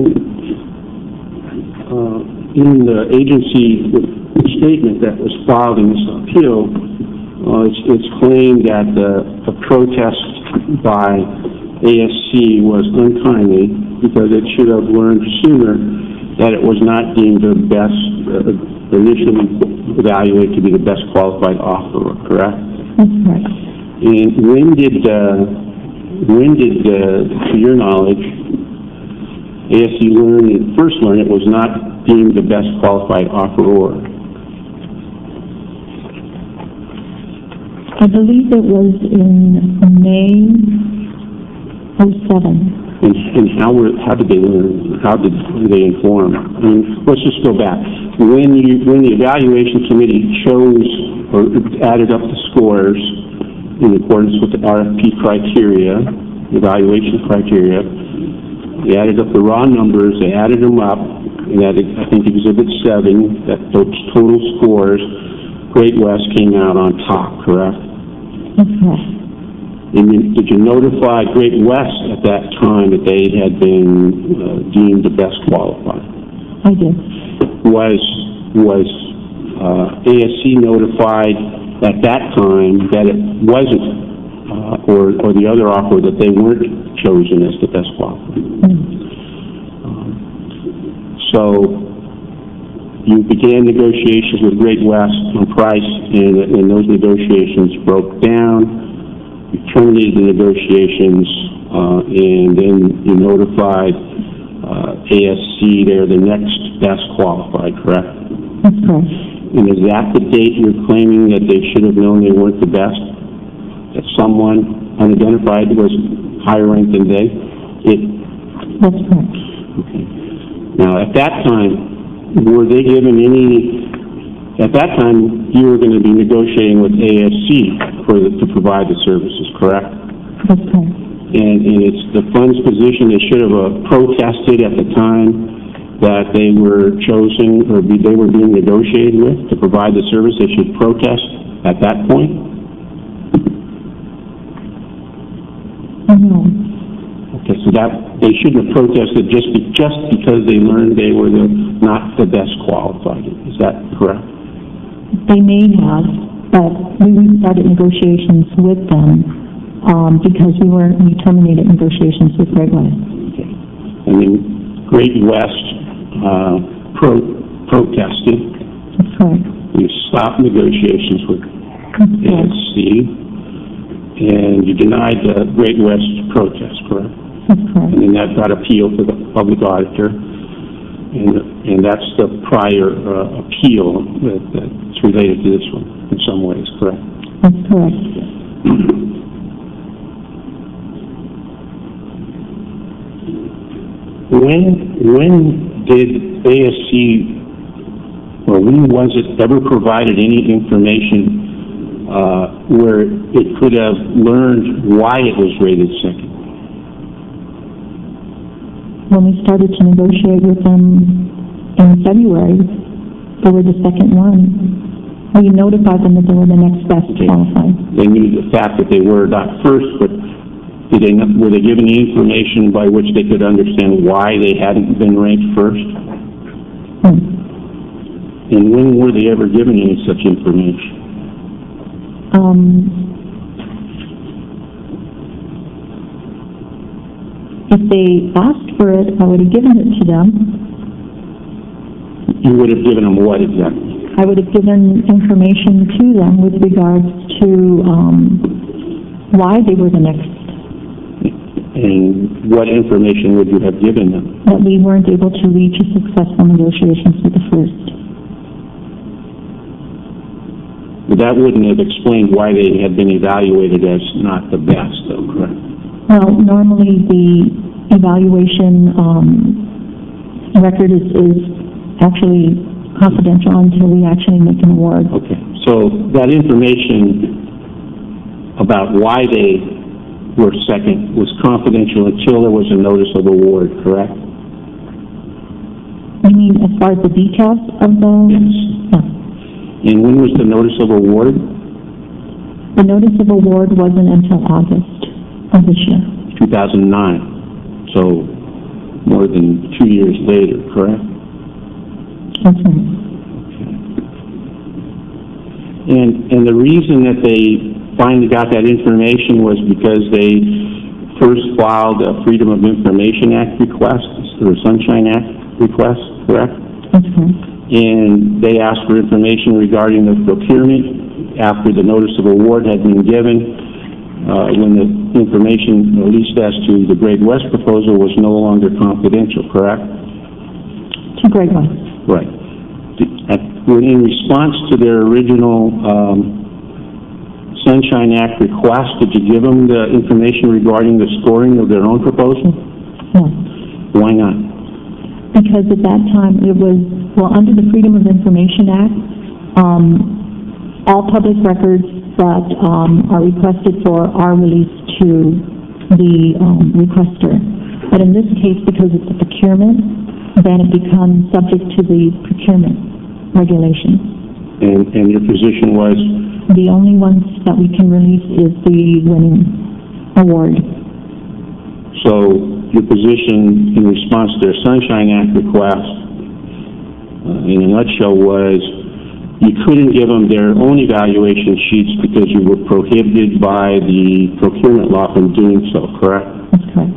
uh, in the agency statement that was filed in this appeal, uh, it's, it's claimed that uh, a protest by A S C was untimely because it should have learned sooner that it was not deemed the best, uh, initially evaluated to be the best qualified offerer, correct? That's correct. And when did, uh, when did, uh, to your knowledge, A S C learn, first learn it was not deemed the best qualified offeror? I believe it was in May oh seven. And, and how were, how did they learn? How did they inform? I mean, let's just go back. When you, when the evaluation committee chose or added up the scores in accordance with the R F P criteria, evaluation criteria, they added up the raw numbers, they added them up, and that, I think Exhibit seven, that those total scores, Great West came out on top, correct? That's correct. And you, did you notify Great West at that time that they had been uh, deemed the best qualified? I did. Was, was uh, A S C notified at that time that it wasn't, uh, or, or the other offer, that they weren't chosen as the best qualified? Mm. Um, so, you began negotiations with Great West on price, and, and those negotiations broke down. You terminated the negotiations, uh, and then you notified uh, A S C they're the next best qualified, correct? That's correct. And is that the date you're claiming that they should have known they weren't the best? That someone unidentified was higher ranked than they? It, That's correct. okay. Now, at that time, were they given any, at that time, you were going to be negotiating with A S C for the, to provide the services, correct? That's correct. And, and it's the fund's position, they should have uh, protested at the time that they were chosen, or be, they were being negotiated with to provide the service. They should protest at that point? No. Okay, so that, they shouldn't have protested just, be, just because they learned they were the, not the best qualified. Is that correct? They may have, but we restarted negotiations with them um, because we were, we terminated negotiations with Great West. Okay. I mean, Great West uh, pro, protested. That's correct. You stopped negotiations with That's A S C, and you denied the Great West protest, correct? That's correct. And then that got appealed to the public auditor, and, and that's the prior uh, appeal that, that's related to this one in some ways, correct? That's correct. When, when did A S C, or when was it ever provided any information uh, where it could have learned why it was rated second? When we started to negotiate with them in February, they were the second one. We notified them that they were the next best qualified. They knew the fact that they were not first, but did they, were they given the information by which they could understand why they hadn't been ranked first? Hmm. And when were they ever given any such information? Um, if they asked for it, I would have given it to them. You would have given them what exactly? I would have given information to them with regards to, um, why they were the next, And what information would you have given them? that we weren't able to reach a successful negotiations with the first. That wouldn't have explained why they had been evaluated as not the best, though, correct? Well, normally the evaluation, um, record is, is actually confidential until we actually make an award. Okay, so that information about why they were second was confidential until there was a notice of award, correct? You mean as far as the details of the? Yes. Yeah. And when was the notice of award? The notice of award wasn't until August of this year. two thousand nine, so more than two years later, correct? That's right. And, and the reason that they finally got that information was because they first filed a Freedom of Information Act request, or Sunshine Act request, correct? That's right. And they asked for information regarding the procurement after the notice of award had been given, uh, when the information, at least as to the Great West proposal, was no longer confidential, correct? To Great West. Right. At- In response to their original um, Sunshine Act request, did you give them the information regarding the scoring of their own proposal? No. Why not? Because at that time, it was, well, under the Freedom of Information Act, um, all public records that, um, are requested for are released to the, um, requester. But in this case, because it's a procurement, then it becomes subject to the procurement regulations. And, and your position was, The only ones that we can release is the winning award. so your position in response to their Sunshine Act request, uh, in a nutshell, was you couldn't give them their own evaluation sheets because you were prohibited by the procurement law from doing so, correct? That's correct.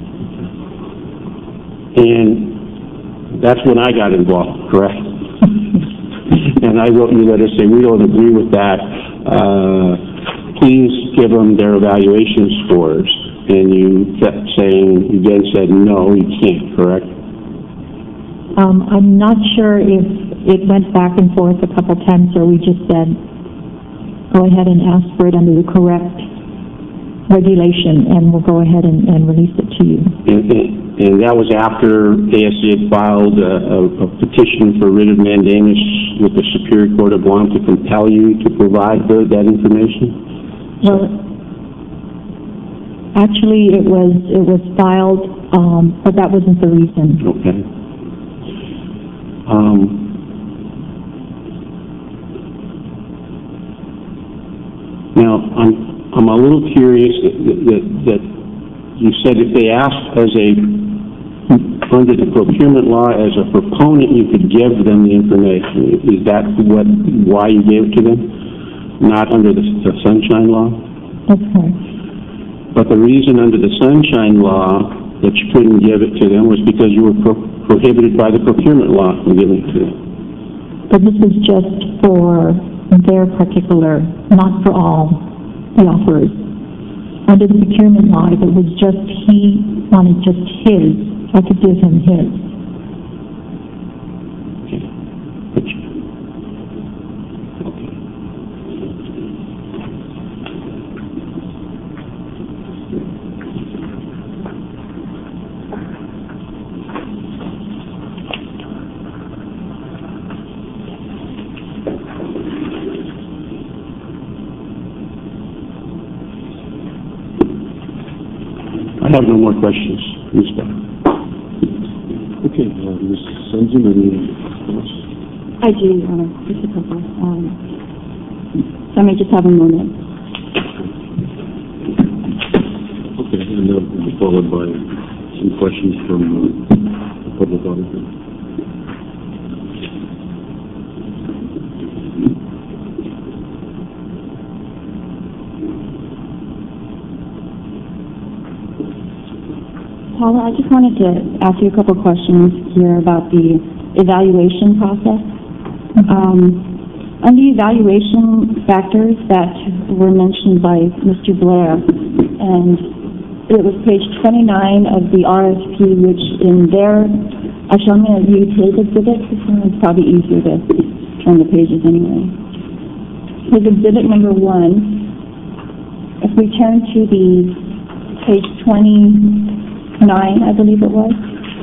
And that's when I got involved, correct? And I wrote you a letter saying, we don't agree with that. Uh, please give them their evaluation scores. And you kept saying, you then said, no, you can't, correct? Um, I'm not sure if it went back and forth a couple times, or we just said, go ahead and ask for it under the correct regulation, and we'll go ahead and, and release it to you. And, and, and that was after A S C had filed a, a, a petition for writ of mandamus with the Superior Court of Guam to compel you to provide the, that information? Well, actually, it was, it was filed, um, but that wasn't the reason. Okay. Um, now, I'm, I'm a little curious that, that, that you said if they asked as a, under the procurement law, as a proponent, you could give them the information. Is that what, why you gave it to them? Not under the, the Sunshine Law? That's correct. But the reason under the Sunshine Law that you couldn't give it to them was because you were pro prohibited by the procurement law from giving it to them. But this is just for their particular, not for all the offerers. Under the procurement law, if it was just he wanted just his, I could give him his. Okay. But you, okay. I have no more questions, Miz Beck. Okay, uh, Miz Senzen, any thoughts? I do, Your Honor, just a couple. Um, so I may just have a moment. Okay, and that will be followed by some questions from uh, the public auditor. Paula, I just wanted to ask you a couple questions here about the evaluation process. Um, on the evaluation factors that were mentioned by Mister Blair, and it was page twenty-nine of the R F P, which in there, actually I'm going to use his exhibit, because it's probably easier to turn the pages anyway. His exhibit number one, if we turn to the page twenty-nine, I believe it was.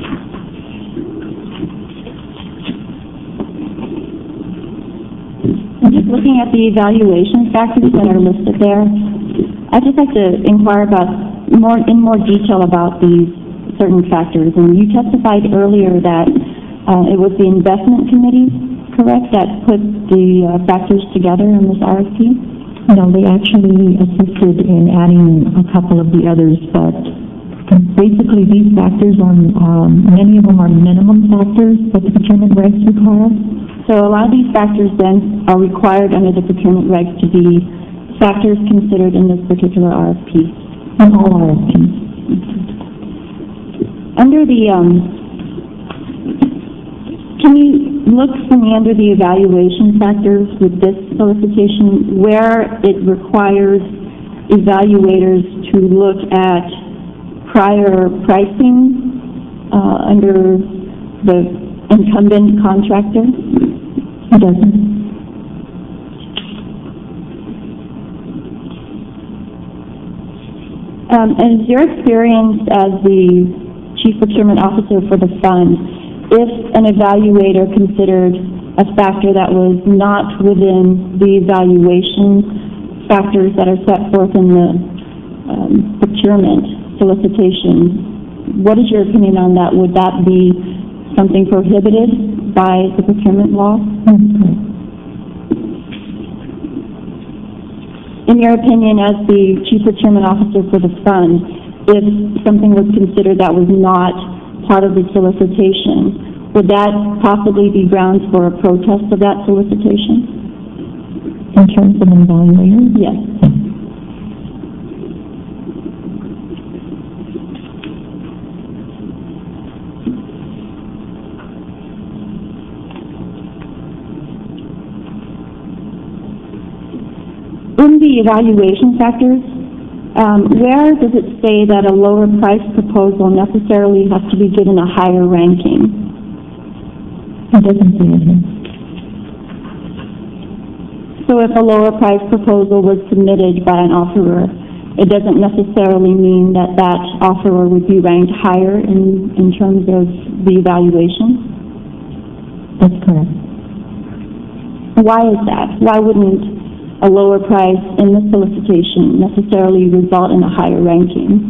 I'm just looking at the evaluation factors that are listed there. I'd just like to inquire about more, in more detail about these certain factors. And you testified earlier that uh, it was the investment committee, correct, that put the uh, factors together in this R F P? No, they actually assisted in adding a couple of the others, but basically these factors on, um, many of them are minimum factors that the procurement regs require. So a lot of these factors then are required under the procurement regs to be factors considered in this particular R F P. On all R F Ps. Under the, um, can you look for me under the evaluation factors with this solicitation where it requires evaluators to look at prior pricing uh, under the incumbent contractor? It doesn't. Um, and is your experience as the Chief Procurement Officer for the fund, if an evaluator considered a factor that was not within the evaluation factors that are set forth in the um, procurement solicitation, what is your opinion on that? Would that be something prohibited by the procurement law? Mm-hmm. In your opinion, as the Chief Procurement Officer for the fund, if something was considered that was not part of the solicitation, would that possibly be grounds for a protest of that solicitation? In terms of an evaluator? Yes. In the evaluation factors, um, where does it say that a lower price proposal necessarily has to be given a higher ranking? It doesn't say it here. So if a lower price proposal was submitted by an offerer, it doesn't necessarily mean that that offerer would be ranked higher in, in terms of the evaluation? That's correct. Why is that? Why wouldn't a lower price in the solicitation necessarily result in a higher ranking?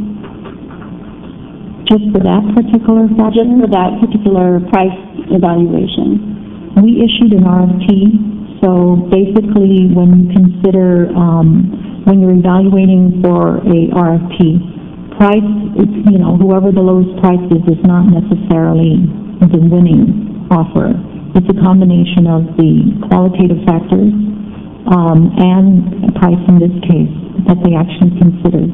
Just for that particular factor? Just for that particular price evaluation. We issued an R F P, so basically when you consider, um, when you're evaluating for a R F P, price, it's, you know, whoever the lowest price is, is not necessarily the winning offer. It's a combination of the qualitative factors Um, and price in this case that they actually considered.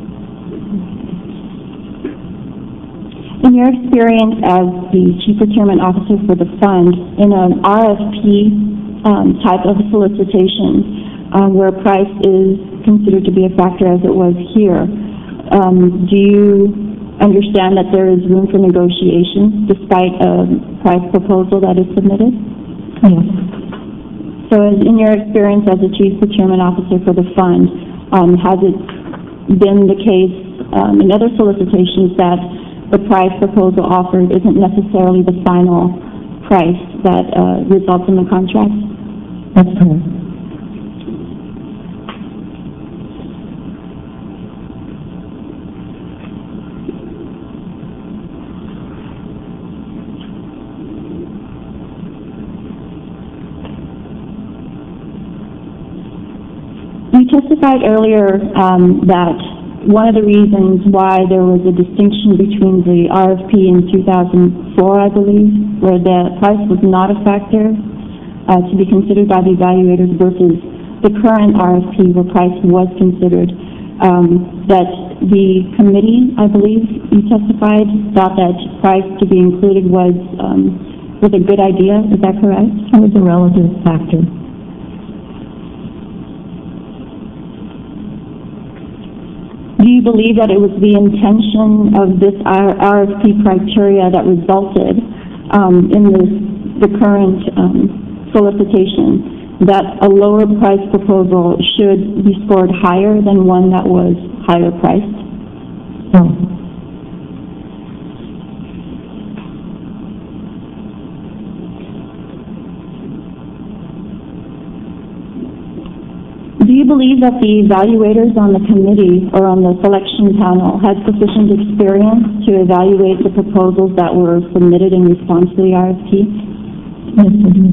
In your experience as the Chief Procurement Officer for the fund, in an R F P um, type of solicitation um, where price is considered to be a factor as it was here, um, do you understand that there is room for negotiation despite a price proposal that is submitted? Yes. So as in your experience as a Chief Procurement Officer for the fund, um, has it been the case um, in other solicitations that the price proposal offered isn't necessarily the final price that uh, results in the contract? That's correct. You testified earlier um, that one of the reasons why there was a distinction between the R F P in two thousand four, I believe, where the price was not a factor uh, to be considered by the evaluators versus the current R F P where price was considered, um, that the committee, I believe you testified, thought that price to be included was, um, was a good idea. Is that correct? It was a relative factor. Do you believe that it was the intention of this R F P criteria that resulted um, in this, the current um, solicitation, that a lower price proposal should be scored higher than one that was higher priced? No. Do you believe that the evaluators on the committee or on the selection panel had sufficient experience to evaluate the proposals that were submitted in response to the R F P? Yes, I do.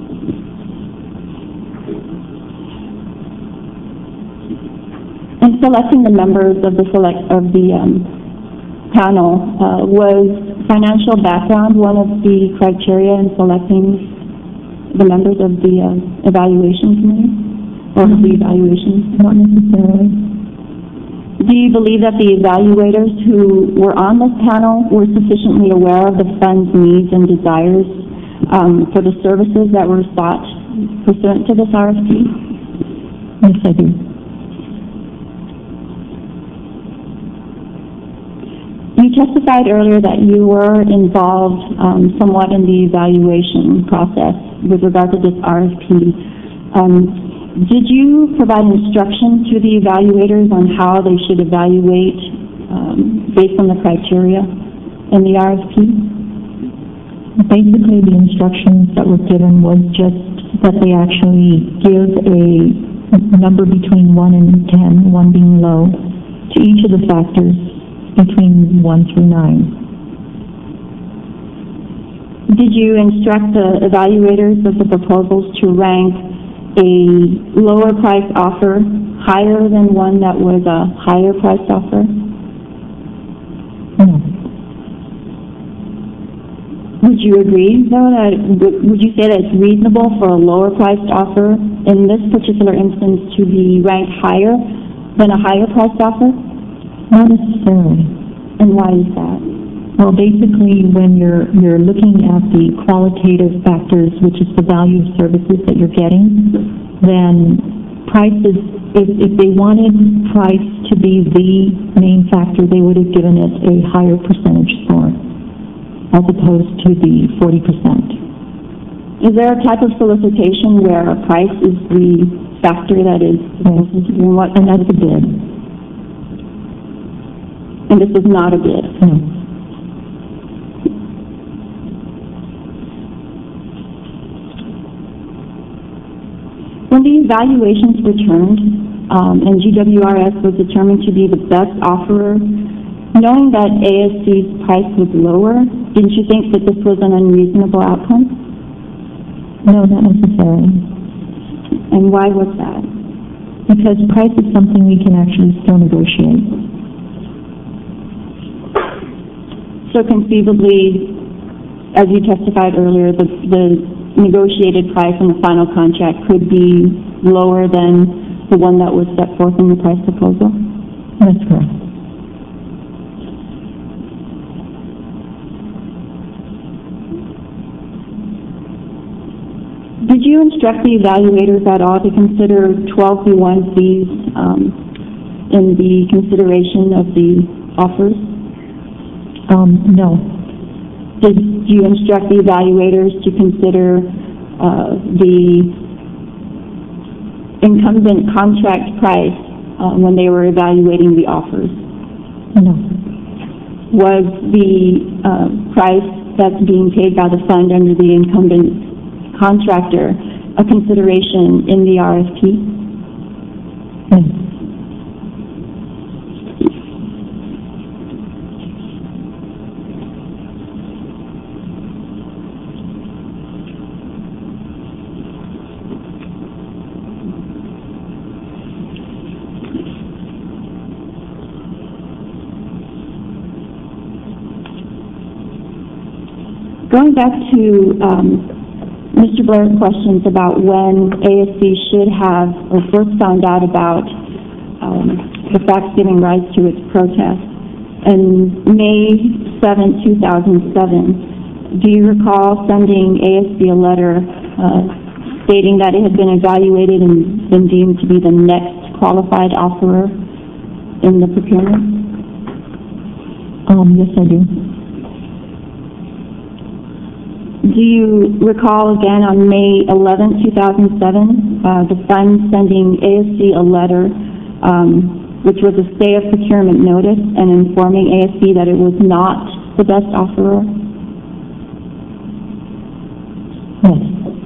In selecting the members of the select of the um, panel, uh, was financial background one of the criteria in selecting the members of the uh, evaluation committee? Or the evaluation? Not necessarily. Do you believe that the evaluators who were on this panel were sufficiently aware of the fund's needs and desires um, for the services that were sought pursuant to this R F P? Yes, I do. You testified earlier that you were involved um, somewhat in the evaluation process with regard to this R F P. Um, Did you provide instruction to the evaluators on how they should evaluate um, based on the criteria in the R F P? Basically, the instructions that were given was just that they actually give a number between one and ten, one being low, to each of the factors between one through nine. Did you instruct the evaluators of the proposals to rank a lower price offer higher than one that was a higher priced offer? No. Would you agree, though, that, would you say that it's reasonable for a lower priced offer in this particular instance to be ranked higher than a higher priced offer? Not necessarily. And why is that? Well, basically, when you're you're looking at the qualitative factors, which is the value of services that you're getting, then price is, if, if they wanted price to be the main factor, they would have given it a higher percentage score, as opposed to the forty percent. Is there a type of solicitation where price is the factor that is supposed to be what? And that's a bid. And this is not a bid? No. When the evaluations returned, um, and G W R S was determined to be the best offerer, knowing that A S C's price was lower, didn't you think that this was an unreasonable outcome? No, not necessarily. And why was that? Because price is something we can actually still negotiate. So conceivably, as you testified earlier, the, the negotiated price on the final contract could be lower than the one that was set forth in the price proposal? That's correct. Did you instruct the evaluators at all to consider twelve B one fees um, in the consideration of the offers? Um, no. Did you instruct the evaluators to consider uh, the incumbent contract price uh, when they were evaluating the offers? No. Was the uh, price that's being paid by the fund under the incumbent contractor a consideration in the R F P? No. Going back to um, Mister Blair's questions about when A S C should have or first found out about um, the facts giving rise to its protest. On May seventh, two thousand seven, do you recall sending A S B a letter uh, stating that it had been evaluated and been deemed to be the next qualified offerer in the procurement? Um, yes, I do. Do you recall again on May eleventh, two thousand seven, uh, the fund sending A S C a letter, um, which was a stay of procurement notice, and informing A S C that it was not the best offerer? Yes.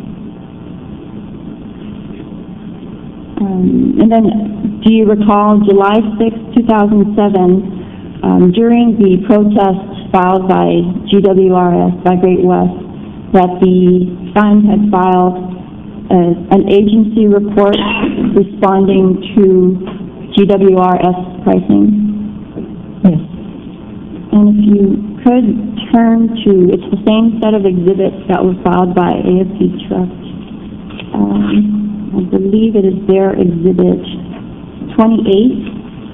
Um, and then, do you recall July sixth, two thousand seven, um, during the protest filed by G W R S, by Great West, that the fund had filed uh, an agency report responding to G W R S pricing? Yes. And if you could turn to, it's the same set of exhibits that was filed by A S C Trust. Um, I believe it is their exhibit twenty-eight.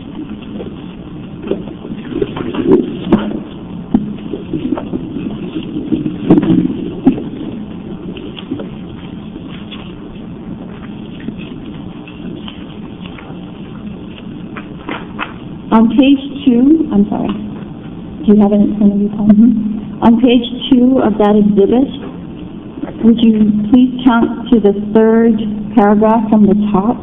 On page two, I'm sorry, do you have it in front of you, Paul? Mm-hmm. On page two of that exhibit, would you please count to the third paragraph from the top?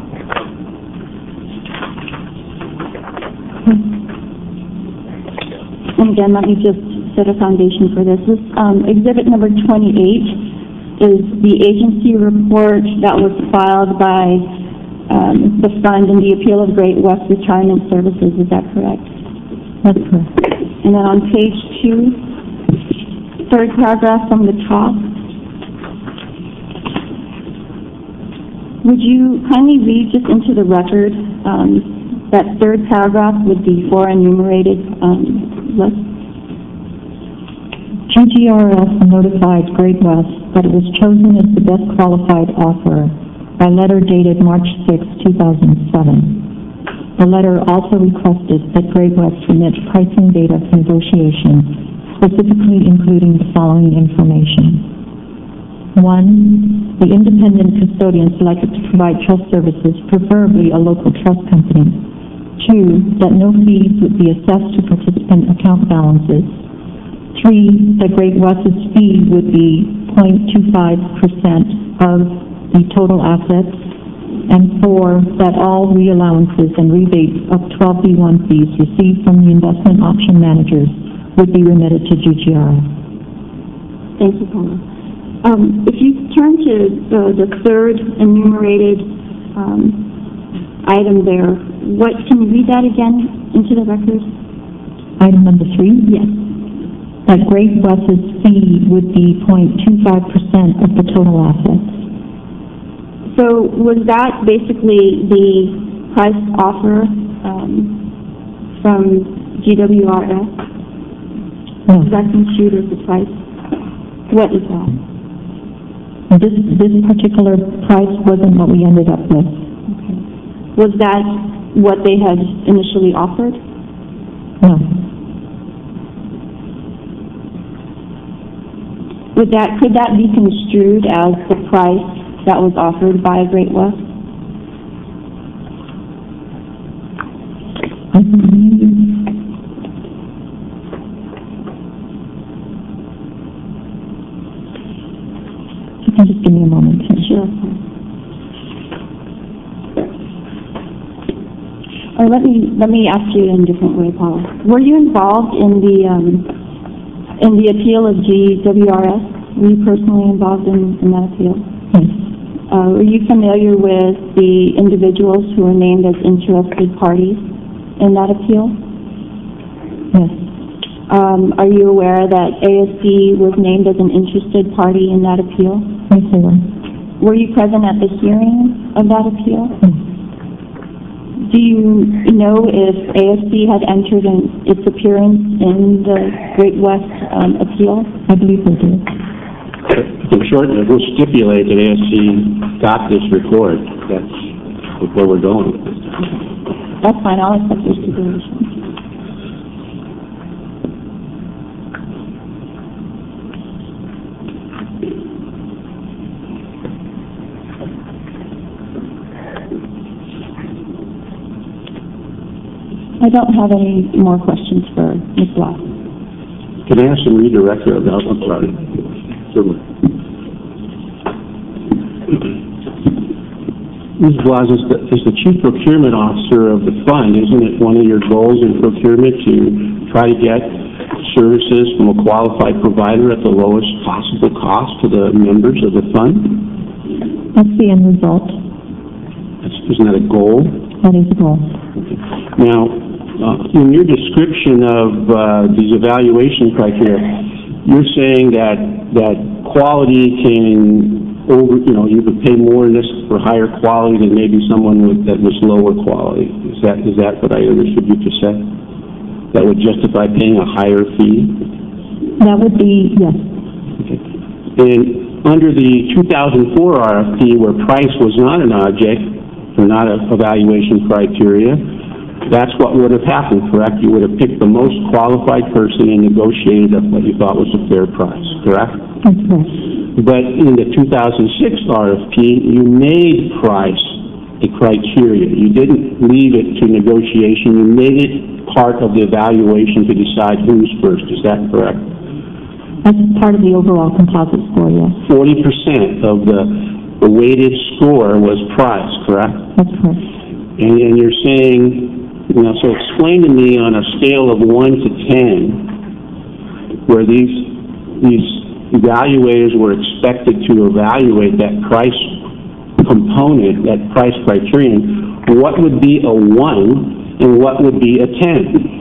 And again, let me just set a foundation for this. This um, exhibit number twenty-eight is the agency report that was filed by Um, the fund in the appeal of Great West Retirement Services, is that correct? That's correct. And then on page two, third paragraph from the top, would you kindly read just into the record um, that third paragraph with the four enumerated um, lists? G G R S notified Great West that it was chosen as the best qualified offerer by letter dated March sixth, two thousand seven. The letter also requested that Great West remit pricing data for negotiation, specifically including the following information. One, the independent custodian selected to provide trust services, preferably a local trust company. Two, that no fees would be assessed to participant account balances. Three, that Great West's fee would be zero point two five percent of the total assets, and four, that all reallowances and rebates of twelve B one fees received from the investment option managers would be remitted to G G R S. Thank you, Paula. Um, if you turn to uh, the third enumerated um, item there, what, can you read that again into the record? Item number three? Yes. That Great West's fee would be zero point two five percent of the total assets. So was that basically the price offer um, from G W R S? No. Does that compute as the price? What is that? This, this particular price wasn't what we ended up with. Okay. Was that what they had initially offered? No. Would that, could that be construed as the price that was offered by Great West? I believe, you can just give me a moment. Sure. Or let me, let me ask you in a different way, Paula. Were you involved in the, um, in the appeal of G W R S? Were you personally involved in, in that appeal? Yes. Uh, are you familiar with the individuals who were named as interested parties in that appeal? Yes. Um, are you aware that A S C was named as an interested party in that appeal? Yes, I was. Were you present at the hearing of that appeal? Yes. Do you know if A S C had entered in its appearance in the Great West um, appeal? I believe they did. In short, it was stipulated A S C got this report. That's where we're going with this. that's fine, I'll accept your stipulation. I don't have any more questions for Miz Blas. Can I ask the redirector about, I'm sorry. Certainly. Miz Blas, is the, is the chief procurement officer of the fund, isn't it one of your goals in procurement to try to get services from a qualified provider at the lowest possible cost to the members of the fund? That's the end result. That's, isn't that a goal? That is a goal. Now, uh, in your description of uh, these evaluation criteria, you're saying that that quality can over, you know, you could pay more in this for higher quality than maybe someone with that was lower quality. Is that is that what I understood you to say? That would justify paying a higher fee? That would be, yes. Okay. And under the two thousand four R F P, where price was not an object, or not an evaluation criteria, that's what would have happened, correct? You would have picked the most qualified person and negotiated at what you thought was a fair price, correct? That's correct. But in the two thousand six R F P, you made price a criteria. You didn't leave it to negotiation. You made it part of the evaluation to decide who's first. Is that correct? That's part of the overall composite score, yes. forty percent of the, the weighted score was price, correct? That's correct. And, and you're saying, you know, so explain to me on a scale of one to ten, where these these evaluators were expected to evaluate that price component, that price criterion, what would be a one and what would be a ten?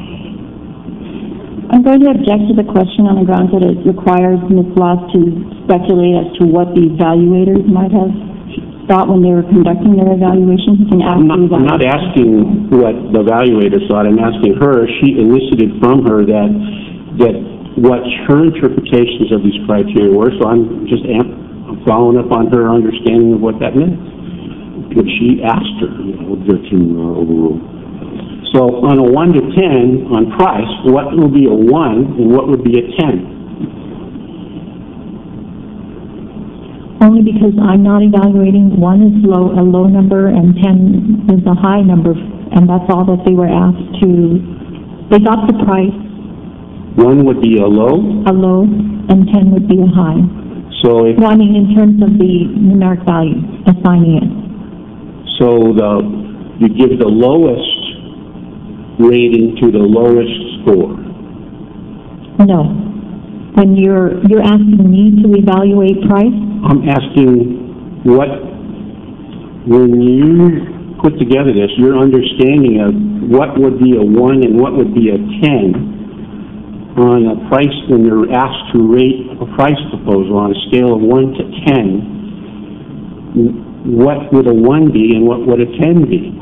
I'm going to object to the question on the grounds that it requires Miz Blas to speculate as to what the evaluators might have thought when they were conducting their evaluations. And ask I'm not, the I'm not asking what the evaluator thought. I'm asking her, she elicited from her that that what her interpretations of these criteria were, so I'm just amp, following up on her understanding of what that meant, what she asked her. Objection uh, overruled. So on a one to ten on price, what will be a one and what would be a ten? Only because I'm not evaluating, one is low, a low number and ten is a high number, and that's all that they were asked to, they got the price, One would be a low, a low, and ten would be a high. so if, Well, I mean, in terms of the numeric value, assigning it. so the, you give the lowest rating to the lowest score. No. When you're, you're asking me to evaluate price, I'm asking what, when you put together this, your understanding of what would be a one and what would be a ten on a price, when you're asked to rate a price proposal on a scale of one to ten, what would a one be and what would a ten be?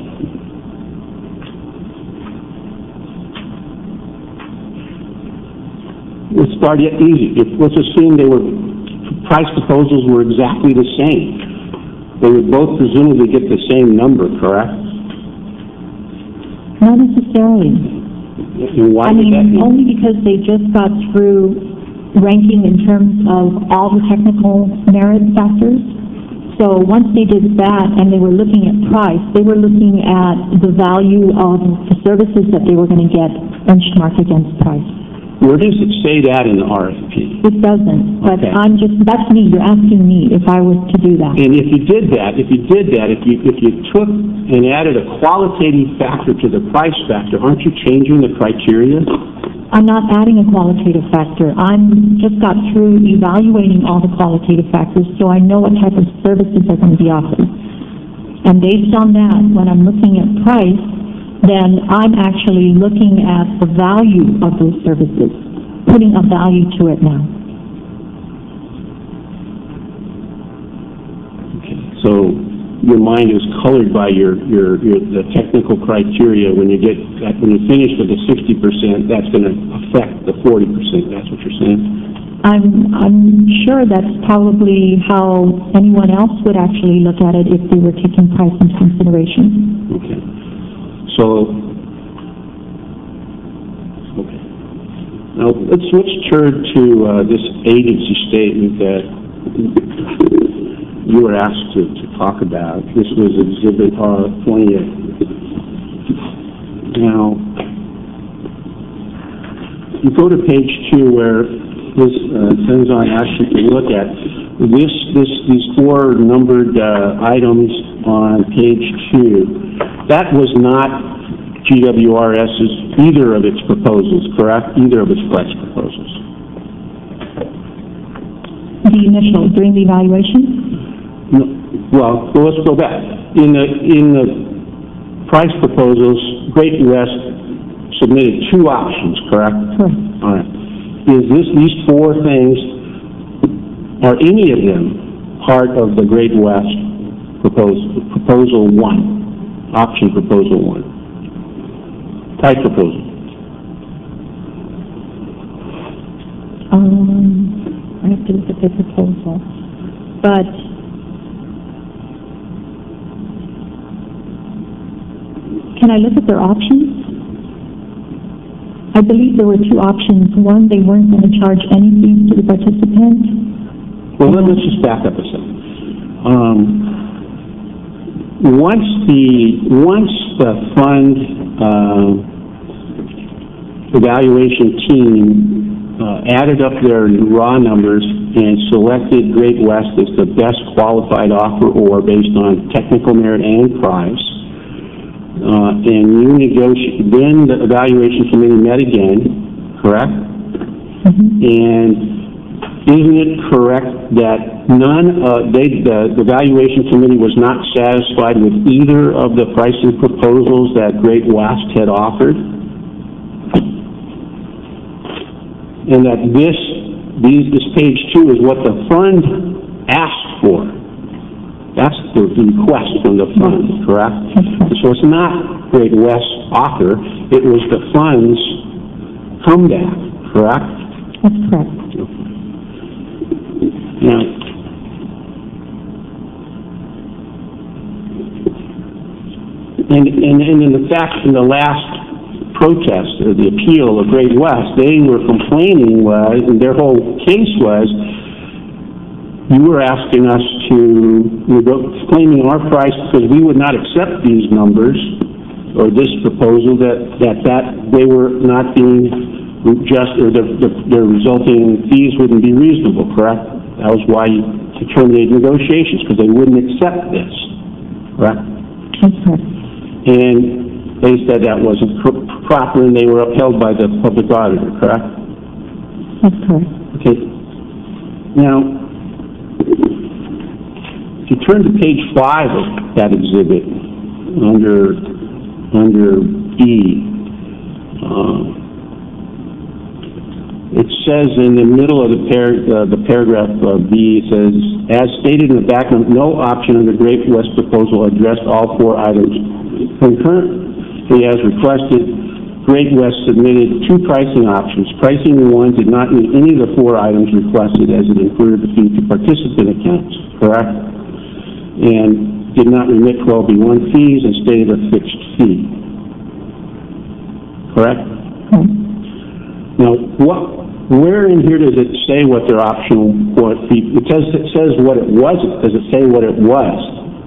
Let's start it easy. If, let's assume they were, price proposals were exactly the same. They would both presumably get the same number, correct? not necessarily. And why I would mean, that be? only because they just got through ranking in terms of all the technical merit factors. So once they did that and they were looking at price, they were looking at the value of the services that they were going to get benchmarked against price. Where does it say that in the R F P? It doesn't, but Okay. I'm just, that's me, you're asking me if I was to do that. And if you did that, if you did that, if you, if you took and added a qualitative factor to the price factor, aren't you changing the criteria? I'm not adding a qualitative factor. I'm just got through evaluating all the qualitative factors, so I know what type of services are going to be offered. And based on that, when I'm looking at price, then I'm actually looking at the value of those services, putting a value to it now. Okay. So your mind is colored by your, your, your, the technical criteria. When you get, that- when you finish with the sixty percent, that's going to affect the forty percent. That's what you're saying? I'm, I'm sure that's probably how anyone else would actually look at it if they were taking price into consideration. Okay. So, okay. Now, let's switch turn to uh, this agency statement that you were asked to, to talk about. This was Exhibit R twenty-eight. Now, you go to page two where this uh, Senzon asked you to look at this, this, these four numbered uh, items on page two. That was not G W R S's, either of its proposals, correct? Either of its flex proposals. The initial, during the evaluation? No, well, well, let's go back. In the, in the price proposals, Great West submitted two options, correct? Correct. All right. Is this, these four things, are any of them part of the Great West proposal, proposal one, option proposal one? Type proposal. Um, I have to look at the proposal. But can I look at their options? I believe there were two options. One, they weren't going to charge any fees to the participant. Well, let- let's just back up a second. Um, once the, once the fund, uh, evaluation team, uh, added up their raw numbers and selected Great West as the best qualified offeror based on technical merit and price, uh, and you negotiate, then the evaluation committee met again, correct? Mm-hmm. And isn't it correct that none, uh, they, the, the evaluation committee was not satisfied with either of the pricing proposals that Great West had offered? And that this, these, this page two is what the fund asked for. That's the, the request from the fund, correct? So it's not Great West's offer, it was the fund's comeback, correct? That's correct. Now, and, and, and in the fact, in the last protest, or the appeal of Great West, they were complaining was, and their whole case was, you were asking us to, we were claiming our price because we would not accept these numbers, or this proposal, that, that, that they were not being just, or the, the, their resulting fees wouldn't be reasonable, correct? That was why you terminated negotiations, because they wouldn't accept this, correct? That's correct. And they said that wasn't pr proper, and they were upheld by the public auditor, correct? That's correct. Okay. Now, if you turn to page five of that exhibit, under under B, uh, it says in the middle of the, par uh, the paragraph uh, B, it says, as stated in the background, no option under Great West proposal addressed all four items. Concurrently, as requested, Great West submitted two pricing options. Pricing one did not meet any of the four items requested, as it included the fee to participant accounts, correct? And did not remit twelve B one fees and stated a fixed fee, correct? Correct. Now, what, where in here does it say what their optional what fee? It says it says what it wasn't. Does it say what it was?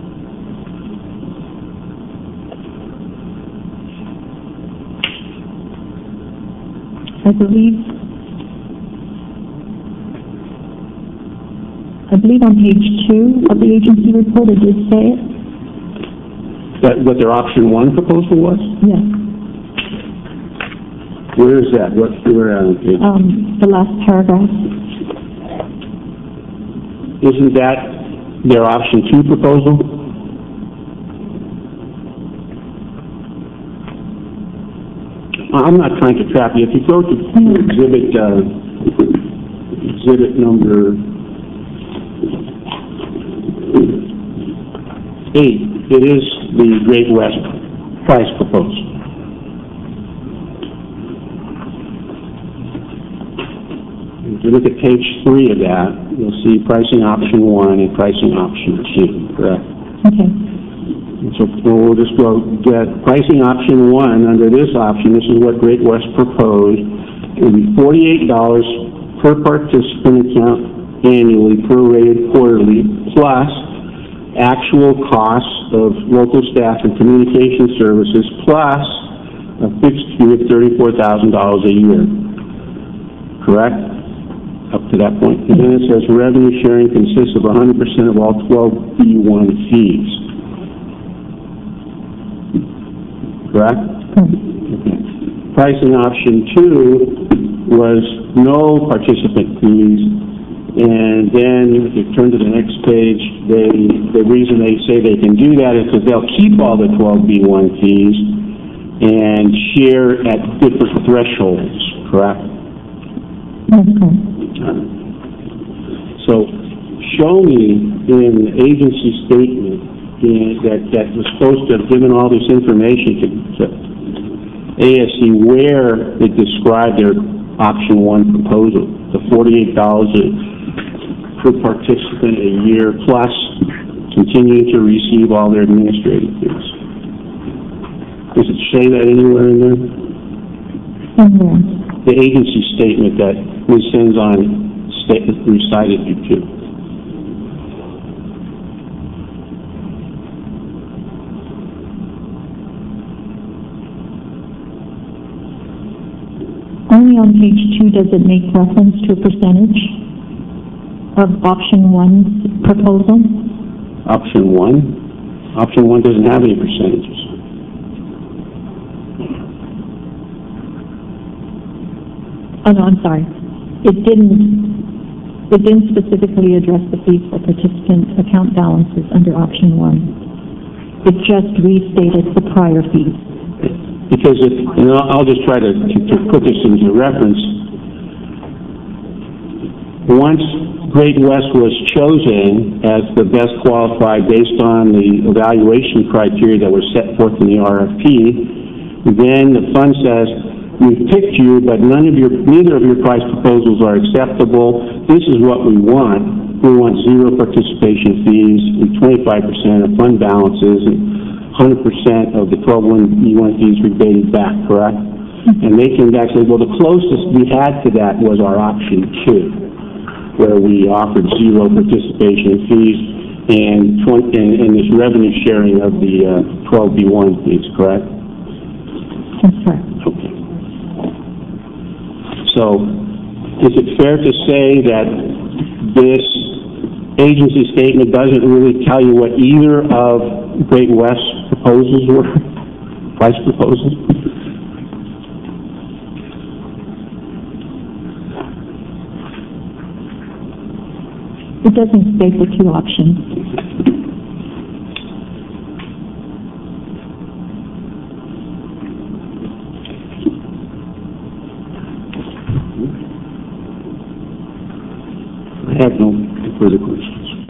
I believe, I believe on page two of the agency report, it did say it. That what their option one proposal was? Yes. Where is that? What, where on the page? Um, the last paragraph. Isn't that their option two proposal? I'm not trying to trap you. If you go to exhibit, uh, exhibit number eight, it is the Great West price proposal. If you look at page three of that, you'll see pricing option one and pricing option two, correct? Okay. So we'll just go get pricing option one. Under this option, this is what Great West proposed. It would be forty-eight dollars per participant account annually, prorated quarterly, plus actual costs of local staff and communication services, plus a fixed fee of thirty-four thousand dollars a year. Correct? Up to that point. And then it says revenue sharing consists of one hundred percent of all twelve B one fees. Correct? Okay. Pricing option two was no participant fees, and then if you turn to the next page, they, the reason they say they can do that is because they'll keep all the twelve B one fees and share at different thresholds, correct? That's correct. So, show me in the agency statement in, that, that was supposed to have given all this information to, to A S C where it described their option one proposal, the forty-eight dollars per participant a year, plus continuing to receive all their administrative fees. Does it say that anywhere in there? And where? The agency statement that Miz Senzon recited you to. Only on page two does it make reference to a percentage of option one's proposal. Option one? Option one doesn't have any percentages. Oh, no, I'm sorry. It didn't, it didn't specifically address the fees for participant account balances under option one. It just restated the prior fees. Because it, and I'll, I'll just try to, to, to put this into reference. Once Great West was chosen as the best qualified based on the evaluation criteria that were set forth in the R F P, then the fund says, we've picked you, but none of your, neither of your price proposals are acceptable. This is what we want. We want zero participation fees, and twenty-five percent of fund balances, and one hundred percent of the twelve B one fees rebated back, correct? And they came back and said, well, the closest we had to that was our option two, where we offered zero participation fees and, twenty, and, and this revenue sharing of the uh, twelve B one fees, correct? That's correct. Okay. So, is it fair to say that this agency statement doesn't really tell you what either of Great West's proposals were, price proposals? It doesn't state the two options. I have no further questions.